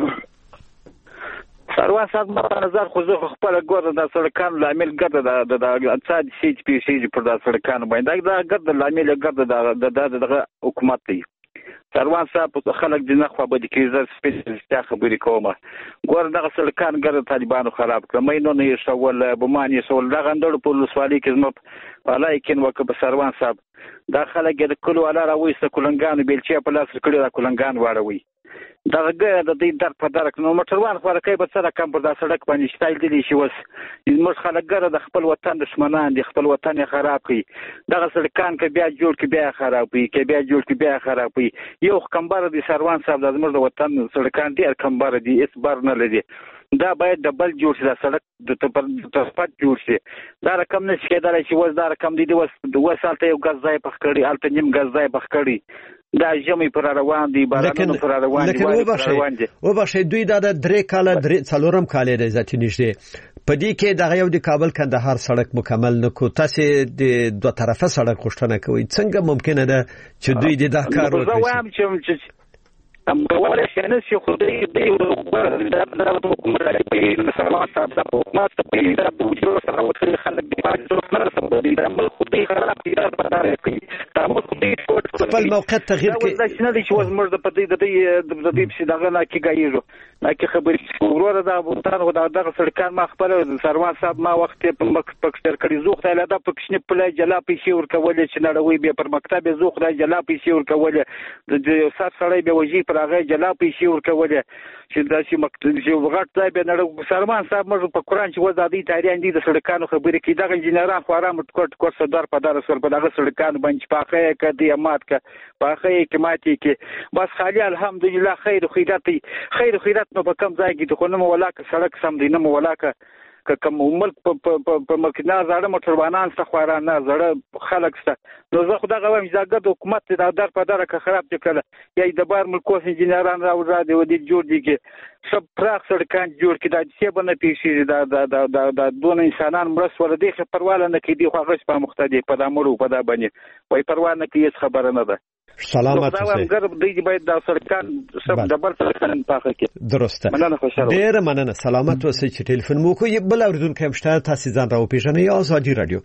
سروان صاحب په نظر خو زه خپل ګور د سړکان لامل ګرځه د اقتصاد سي پی سي پر د سړکان باندې دا ګرځه لامل ګرځه د حکومت دی سروان صاحب خلک د نخوا به د کیزر سپیشلیست خبرې کومه ګور دغه سړکان ګرځه طالبانو خراب کړ مې نو نه شول بمانی شول دغه اندړ په لسوالي کې زما والای کین وک سروان صاحب دا خلک د کلو علا راويسته کولنګان بیلچې په لاس کړي دا کولنګان واړوي دغه د دې در په درک نو موټروان خو راکې په سره کم پر دا سړک باندې شتایل دي شي وس موږ خلک ګره د خپل وطن دشمنان دي خپل وطن خراب کړي دغه سړکان کې بیا جوړ کې بیا خراب کړي کې بیا جوړ کې بیا خراب کړي یو کمبر دي سروان صاحب د موږ وطن سړکان دي کمبر دي اس بار نه لدي دا باید ډبل جوړ شي دا سړک د ترپټ جوړ شي دا رقم نه کېدای شي وس دا رقم دي وسالته یو غز ځای پخ کړي الته نیم غز ځای پخ کړي دا جمعي پر روان دي بارانو پر روان دي وبخښئ دوی دا د 3 کاله 4 کاله د ذاتي نشته پدې کې د یو د کابل کندهار سړک مکمل نکو تاسو د دوه طرفه سړک غوښتنه کوي څنګه ممکنه ده چې دوی د کار وکړي زه وایم چې ولا شي نه شي خو دې د حکومت په سره صاحب د حکومت په اړه د وجود سره وکړي خلک د باندې نه سم دي د عمل خو دې خراب دي دا پاره کوي تاسو خو دې خپل موقعیت تغییر کوي دا چې نه دي چې وزمر د پدې د دې په دغه نه کې گایرو نه کې خبرې وروره دا بوتان خو دغه سړکان ما خپل سروان صاحب ما وخت په پکشتر کړي زوخ ته لاده پکشنه په جلا پیسې ورکول چې نړوي به پر مکتب زوخ د جلا پیسې ورکول د سات سړی به وجي پر هغه جلا پیسې ورکول چې دا چې مکتب چې وغټ ځای به نړو سروان صاحب موږ په قران چې وزادي تاریخ دي د سړکانو خبرې کې دغه انجنیران خو آرام کوټ صدر په دار سر په دغه سړکانو باندې پاخه کدي امات کا پاخه کې ماتي کې بس خالي الحمدلله خیر خیرات نو په کم ځای کې د خونم ولاکه سړک سم دي نه ولاکه کوم ملک په مرکزنا زړه موټروانان څخه خواران نه زړه خلک څخه نو زه خدای غواړم چې دا د حکومت د در په دره کې خراب کړي یا د بار ملکو انجنیران راوځي ودی جوړ دي کې سب پراخ سړکان جوړ کړي د څه بنه پیښې د دون انسانان مرس ور دي خبرواله نه کې دي خو هغه په مختلف په دامرو په دا باندې وای پروا نه کې خبره نه ده سلامت اوسئ ګرب دی باید د سرکان سب ډبل سرکان پاخه کې درسته ډیر مننه سلامت اوسئ چې ټلیفون مو کوی بل اوردونکو هم شته تاسو ځان راو پیژنئ آزادي رادیو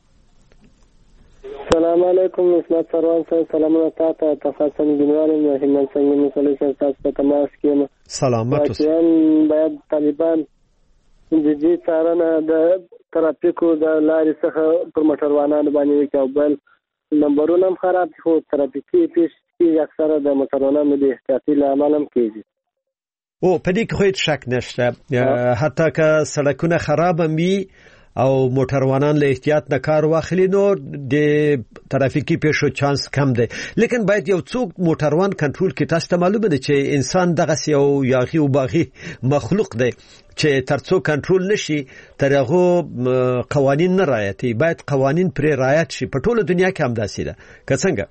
السلام علیکم اسمت سروان صاحب سلامونه تاسو تفاصیل دنیوالو مهمن څنګه مسلې تاسو په تماس کې سلامت اوسئ باید طالبان د دې څارنه د ترافیکو د لارې څخه پر موټروانانو باندې وکړي نمبرونه هم خراب دي خو ترافیکي پیښې اکثره د موټروانانو د احتیاطي لامل هم کېږي او په دې کې هیڅ شک نشته حتی که سړکونه خراب وي او موټروانان له احتیاط نه کار واخلي نو د ترافیکي پیښو چانس کم دی لیکن باید یو څوک موټروان کنټرول کړي تاسو ته معلومه ده چې انسان دغه یو یاغي او باغي مخلوق دی چې ترڅو کنټرول نشي تر هغه قوانین نه رعایتي باید قوانین پر رعایت شي په ټوله دنیا کې هم داسې ده که څنګه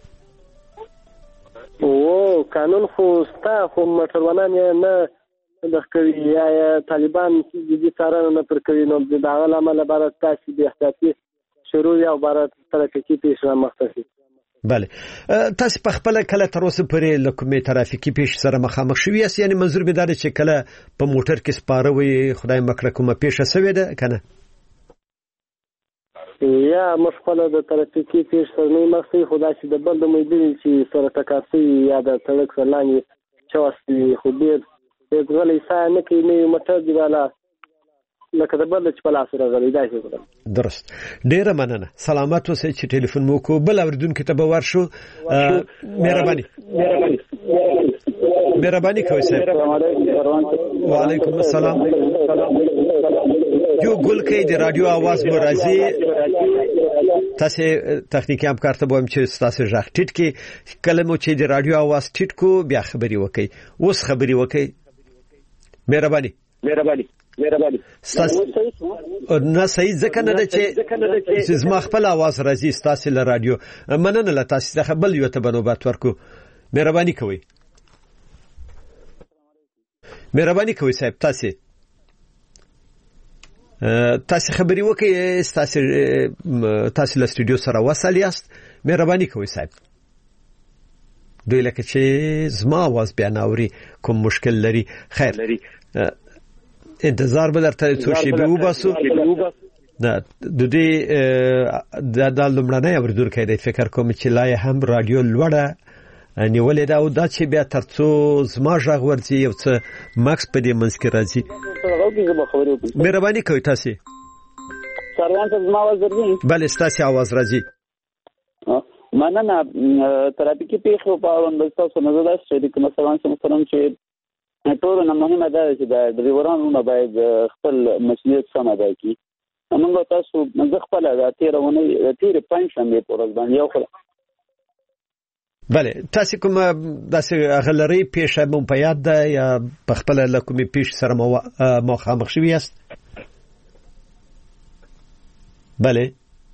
او قانون خو ستا خو موټروانان نه د کوي یا طالبان چې د دې څارنه نه پر کوي نو د هغه عمل لپاره تاسو د احتیاطي شروع یا عبارت ترافیکي پیښه مختصي بله تاسو په خپل کله تر اوسه پورې لکه ترافیکي پیښ سره مخامخ شوی یاست یعنی منظور به دا چې کله په موټر کې سپاره وي خدای مکړه کومه پیښه شوې ده کنه یا مخفله د ترافیکي پیښ سره نه مخسي خدای چې د بل د مېدل چې سره تکاسي یا د سړک سلاني چوستي خو ډیر غلي سا نه کې نه موټر دی والا لکه د بل چې په لاس راغلی دا شي درست ډیره مننه سلامات اوسئ چې ټلیفون مو کو بل اوریدونکو ته به ورشو مهرباني کوئ صاحب وعلیکم السلام یو ګل کې د رادیو आवाज مرزي تاسو تخنیکی همکار ته وایم چې تاسو ژغ ټیټ کې کلمو چې د رادیو आवाज ټیټ کو بیا خبري وکي اوس خبري وکي مهرباني ستاسو نه صحیح ځکه نه ده چې زما خپل आवाज راځي ستاسو له رادیو مننه له تاسو څخه بل یو ته بنوبات ورکو مهرباني کوئ صاحب تاسو خبري وکي تاسو له سټوډیو سره وصل یاست مهرباني کوئ صاحب دوی لکه چې زما आवाज بیان اوري کوم مشکل لري خیر انتظار به درته څو شی به وباسو دا د دې د لمړنۍ اوریدونکو د فکر کوم چې لا هم رادیو لوړه نیولې دا او دا چې بیا ترڅو زما ژغ ورځي یو څه ماکس په دې منځ کې راځي مهرباني کوئ تاسو سروان ته زما आवाज ورځي بل تاسو आवाज راځي مننه ترافیکي پیښو په اړه تاسو نظر راځي چې مثلا چې ټول نه مهمه ده چې د ډرایورانو باید خپل مسؤلیت سم ادا کړي موږ تاسو خپل د تیر پنځشنبه په ورځ باندې یو خل بله تاسو کوم داسې غلري پیښه مو په یاد ده یا په خپل لکومي پیښ سره مخامخ شوی یاست بله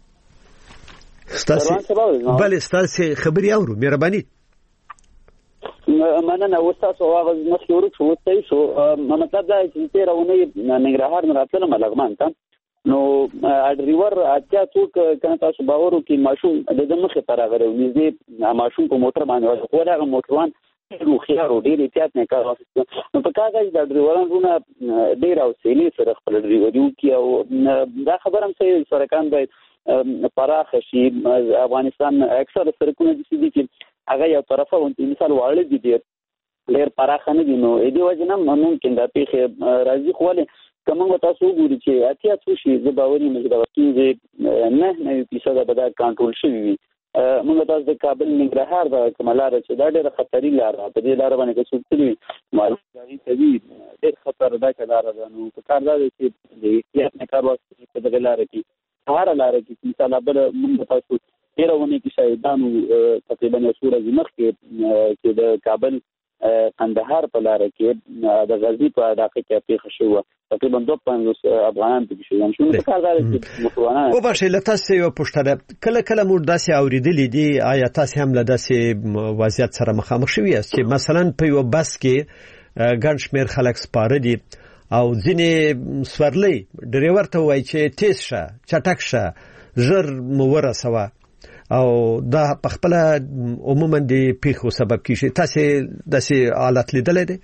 ستاسو خبري اورو مهرباني مننه وستاسو هغه مخکې ورته وځي شو مطلب دا چې تیرونه ننګرهار نه راتله ملغمان ته نو ډرایور اتیا څوک کنه تاسو باورو کې ماشوم د مخه تر هغه ورنځي ماشوم په موټر باندې خو هغه موټروان نو خيار ډیر احتیاط نه کار واسطه نو په کاغذ د ډرایورانو ډیر او سیلی سره خپل ډرایوري کوي او دا خبره هم سرکان باید پراخ شي افغانستان اکثر سرکونه دي چې هغه یو طرفه ونته مثال واړه دي ډېر پراخه نه دي نو دې وجه نه ممکن دا پیښه راځي خو له کومه تاسو وګورئ چې اتیا څو شي د باوري مجدا وکیږي نه پیسه دا به کنټرول شي موږ تاسو د کابل ننګرهار د کملار چې دا ډېر خطرې لار په دې لار باندې چې څوکلي مالګاری کوي ډېر خطر دا کار ده نو په کار دا چې د احتیاط نه کار واسطه په دغه لار کې هر لار کې مثال بل موږ تاسو ډیرونه کې شاهدانو تقریبا یو سورج مخ کې د کابل قندهار په لار کې د غزنی په علاقه کې پیښه شوه تقریبا 250 افغانان پکې شوي هم شنو کار دا چې مسلمانان او بشه لته یو پښتنه کله مور داسې اوریدلې دي آیا تاسو هم له داسې وضعیت سره مخامخ شوي یاست چې مثلا په یو بس کې ګڼ شمېر خلک سپاره دي او ځینې سورلۍ ډرایور ته وایي چې تیز شه چټک شه ژر مو ورسوه او دا په خپل عموما د پیښو سبب کیږي تاسو داسې حالت لیدلې دي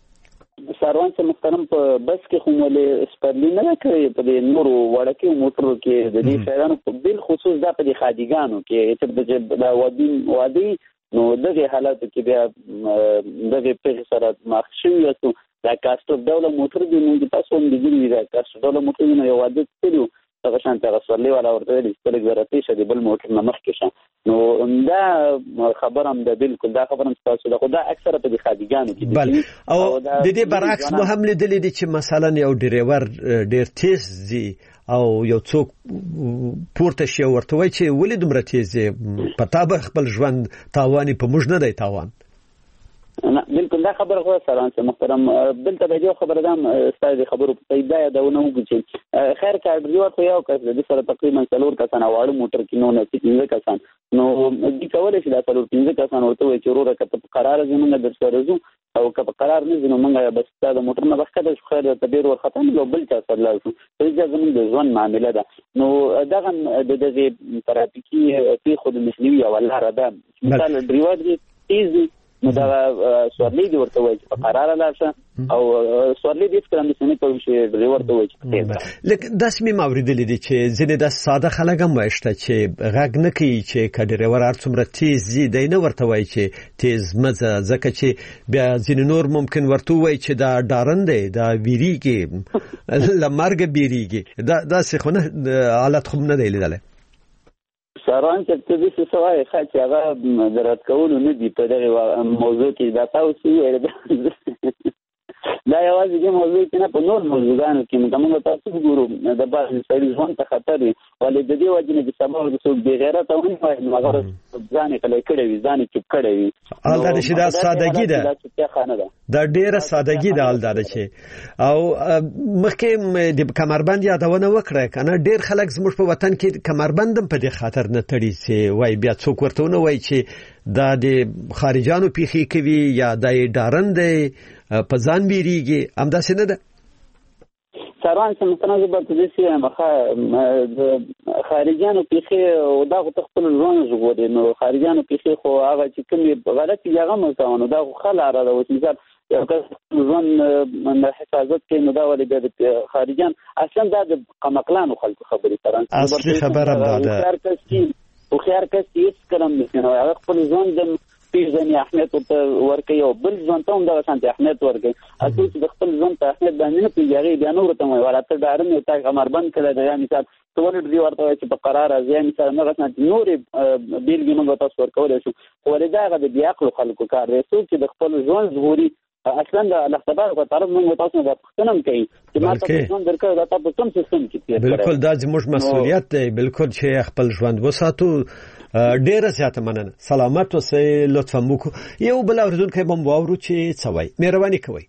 سروان څه محترم په بس کې هم ولې سپرلی نه کوي په نورو وړکې موټرو کې د دې شایانو په بل خصوص دا په خادیګانو کې چې د وادي نو دغه حالت کې بیا دغه پیښه سره مخ شوی یو دا کاستو ډول موټر دی نو تاسو هم دګری دا کاستو ډول موټر نه یو عادت کړو هغه شان ته رسولي ولا ورته د سترګ ورته شه د بل موټر نه مخ کې شه نو دا خبرم ده بالکل دا خبرم تاسو دا خدا اکثره په خادیګانو کې بل او د دې برعکس مو هم لیدلې دي چې مثلا یو ډرایور ډیر تیز دی او یو څوک پورته شي ورته وای چې ولې دومره تیز دی پتا به خپل ژوند تاواني په موږ نه دی تاوان نه بالکل دا خبره خو سره محترم بل ته د خبره دام ستاسو خبرو په پیدا یادونه وکړي خیر کار دی ورته یو کس د سره تقریبا 4 کسان واړو موټر کې نو نه 15 کسان نو د کولای شي دا 15 کسان ورته وي چې وروره کته قرار زمونږ د سرزو او کله قرار نه زنه مونږه بس دا موټر نه بس کده خیر ته ډیر ورخته نو بل څه سره لازم چې زمونږ د ځوان معاملې ده نو دغه د دې ترافیکي په خود مسلوي او لاره ده مثال ډریور دی تیز نو دا سوارلی دی ورته وایي چې قرار لاشه او سوارلی دې څنګه مسنه کوي چې ډریور ته وایي چې لکه د اسمي موریدل دي چې ځینې د ساده خلک هم وایشته چې غږ نه کوي چې کډریور ارڅومره تیز دی نه ورته وایي چې تیز مزه ځکه چې بیا ځینې نور ممکن ورته وایي چې دا ډارند دی دا ویریږي لمرګ بیریږي دا څه خو نه حالت خو نه دی لیدل ساران چې د دې سوای خاطر هغه درات کول نه دی په دغه موضوع کې دا تاسو ویل دا یوازې د موضوع کې نه په نور موضوعانو کې موږ تاسو ګورو د بعض سړي ځوان ته خطر وي ولې د دې وجه نه چې سبا د څوک بې غیرت او نه مګر ځان کله کړی وي ځان چپ کړی وي دا چې دا سادهګي ده دا ډیره سادهګي ده الدار چې او مخکې د کمربند یادونه وکړه کنه ډیر خلک زموږ په وطن کې کمربندم په دې خاطر نه تړي چې وای بیا څوک ورته نه وای چې دا د خارجانو پیخي کوي یا د ډارند په ځان بیریږي همداسې نه ده سروان چې مثلا زه به دې سي د خارجانو پیخي او دا خپل ځوان زغوري نو خارجانو پیخي خو هغه چې کوم غلطي هغه مزونه دا خلاره ده او مثال یو کس ځوان د حفاظت کې نو دا ولې د خارجان اصلا دا د قمقلانو خلکو خبري تران اصلي خبره ده او خيار کس هیڅ کلم نشي نو هغه خپل ځوان د پیژنې اهمیت ورکوي او بل ځوان ته هم دا شانتي اهمیت ورکوي اصل چې د خپل ځوان ته اهمیت باندې نه پیژغي بیا نور ته وایي ورته دارم یو تا کمربند کړی دی مثال ټول دې ورته چې په قرار ازي مثال نه غوښنه نور بیلګې موږ تاسو ورکولای شو خو دا د بیاقل خلکو کار دی چې د خپل ځوان ظهوري اصلا د الله تبارک وتعالى موږ تاسو د پښتنم کوي چې ما تاسو څنګه درکړه دا تاسو کوم سیستم کې بالکل دا زموږ مسؤلیت دی بالکل چې خپل ژوند وساتو ډیره زیاته مننه سلامت اوسئ لطفا موږ یو بل اوریدونکو بم واورو چې څوي مهرباني کوئ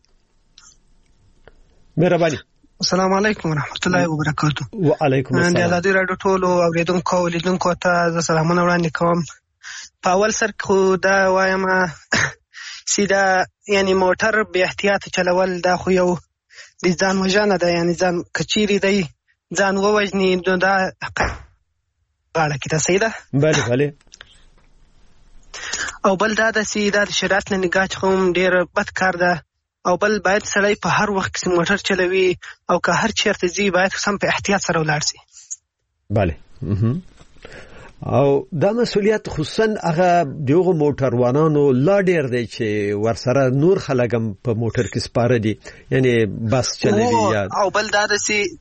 مهرباني السلام علیکم ورحمت الله وبرکاته وعلیکم السلام د ازادي رادیو ټولو اوریدونکو لیدونکو ته سلامونه وړاندې کوم په اول سر خو دا وایم سیدا یعنی موټر به احتیاط چلول دا خو یو د ځان وژنه ده یعنی ځان کچيري دی ځان ووجني دا غاړه کې ته صحیح ده بله بله او بل دا د سیدا شرایط نه نگاه کوم ډیر بد کار ده او بل باید سړی په هر وخت کې موټر چلوي او که هر چیرته ځي باید سم په احتیاط سره ولاړ شي بله او دا مسؤلیت خصوصا هغه دغه موټروانانو لا ډیر دی چې ورسره نور خلګم په موټر کې سپاره دي یعنی بس چلوي یا او بل دا د سی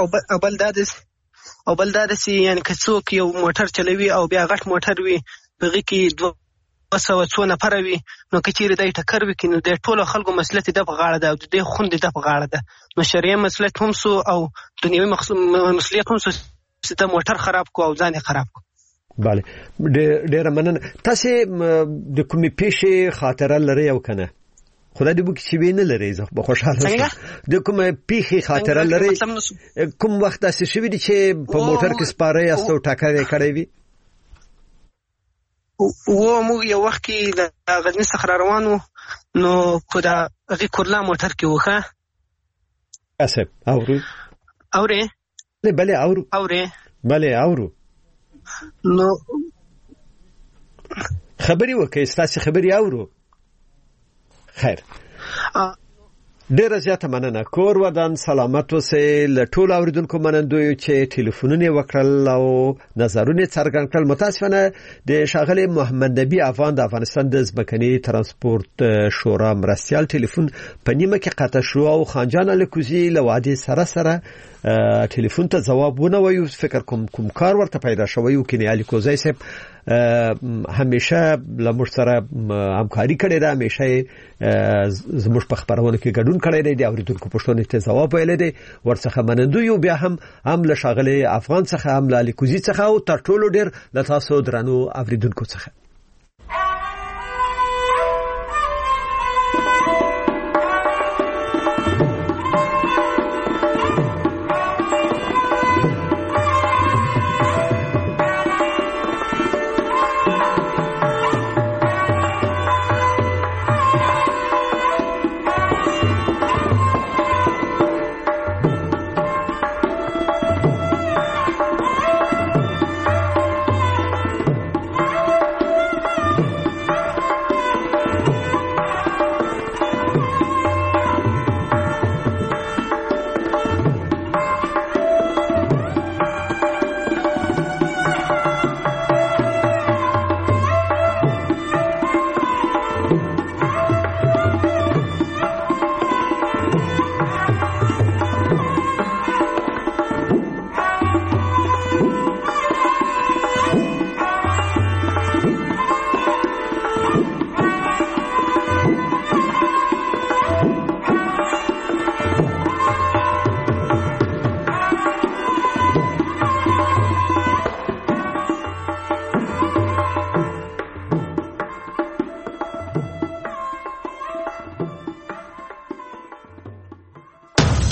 او بل دا د سی یعنی که څوک یو موټر چلوي او بیا غټ موټر وي بغي کې 200 نفر وي نو کچېری دای ټکر وکړي نو د ټولو خلکو مسئولیت د په غاړه ده او د خوند د په غاړه ده نو شریعه مسئولیت هم سو او دنیوي مسئولیت هم سو چې د موټر خراب کو او ځان خراب کو بله ډیر مننه تاسو د کومې پیښې خاطره لري او کنه خدای دې وکړي چې وینه لري زه به خوشاله شم د کومې پیښې خاطره لري کوم وخت تاسو شوی دي چې په موټر کې سپاره یاستو ټاکرې کړې وي و موږ یو وخت کې د غزنی څخه روانو نو په دا غي کورلا موټر کې وخه اسف اوري بله اورو بله اورو نو خبري وکي ستاسو خبري اورو خیر ډیره زیاته مننه کور ودان سلامت اوسئ له ټولو اوریدونکو منندوی چې ټلیفونونه وکړل او نظرونه څرګند کړل متاسفانه د شاغلی محمد نبی افغان د افغانستان د ځمکني ترانسپورت شورا مرستيال ټلیفون په نیمه کې قطع شو او خانجان الکوزی له وادي سره ټلیفون ته جواب ونه وایو فکر کوم کار ورته پیدا شوی او کینی الکوزی صاحب همیشه لمر سره همکاري کړې ده همیشه زموږ په خبرونه کې ګډون کړی دی اوریدونکو پښتون ته جواب ویل دی ورڅخه منندوی بیا هم له شاغلی افغان څخه هم له الکوزی څخه او تر ټولو ډیر له تاسو درنو اوریدونکو څخه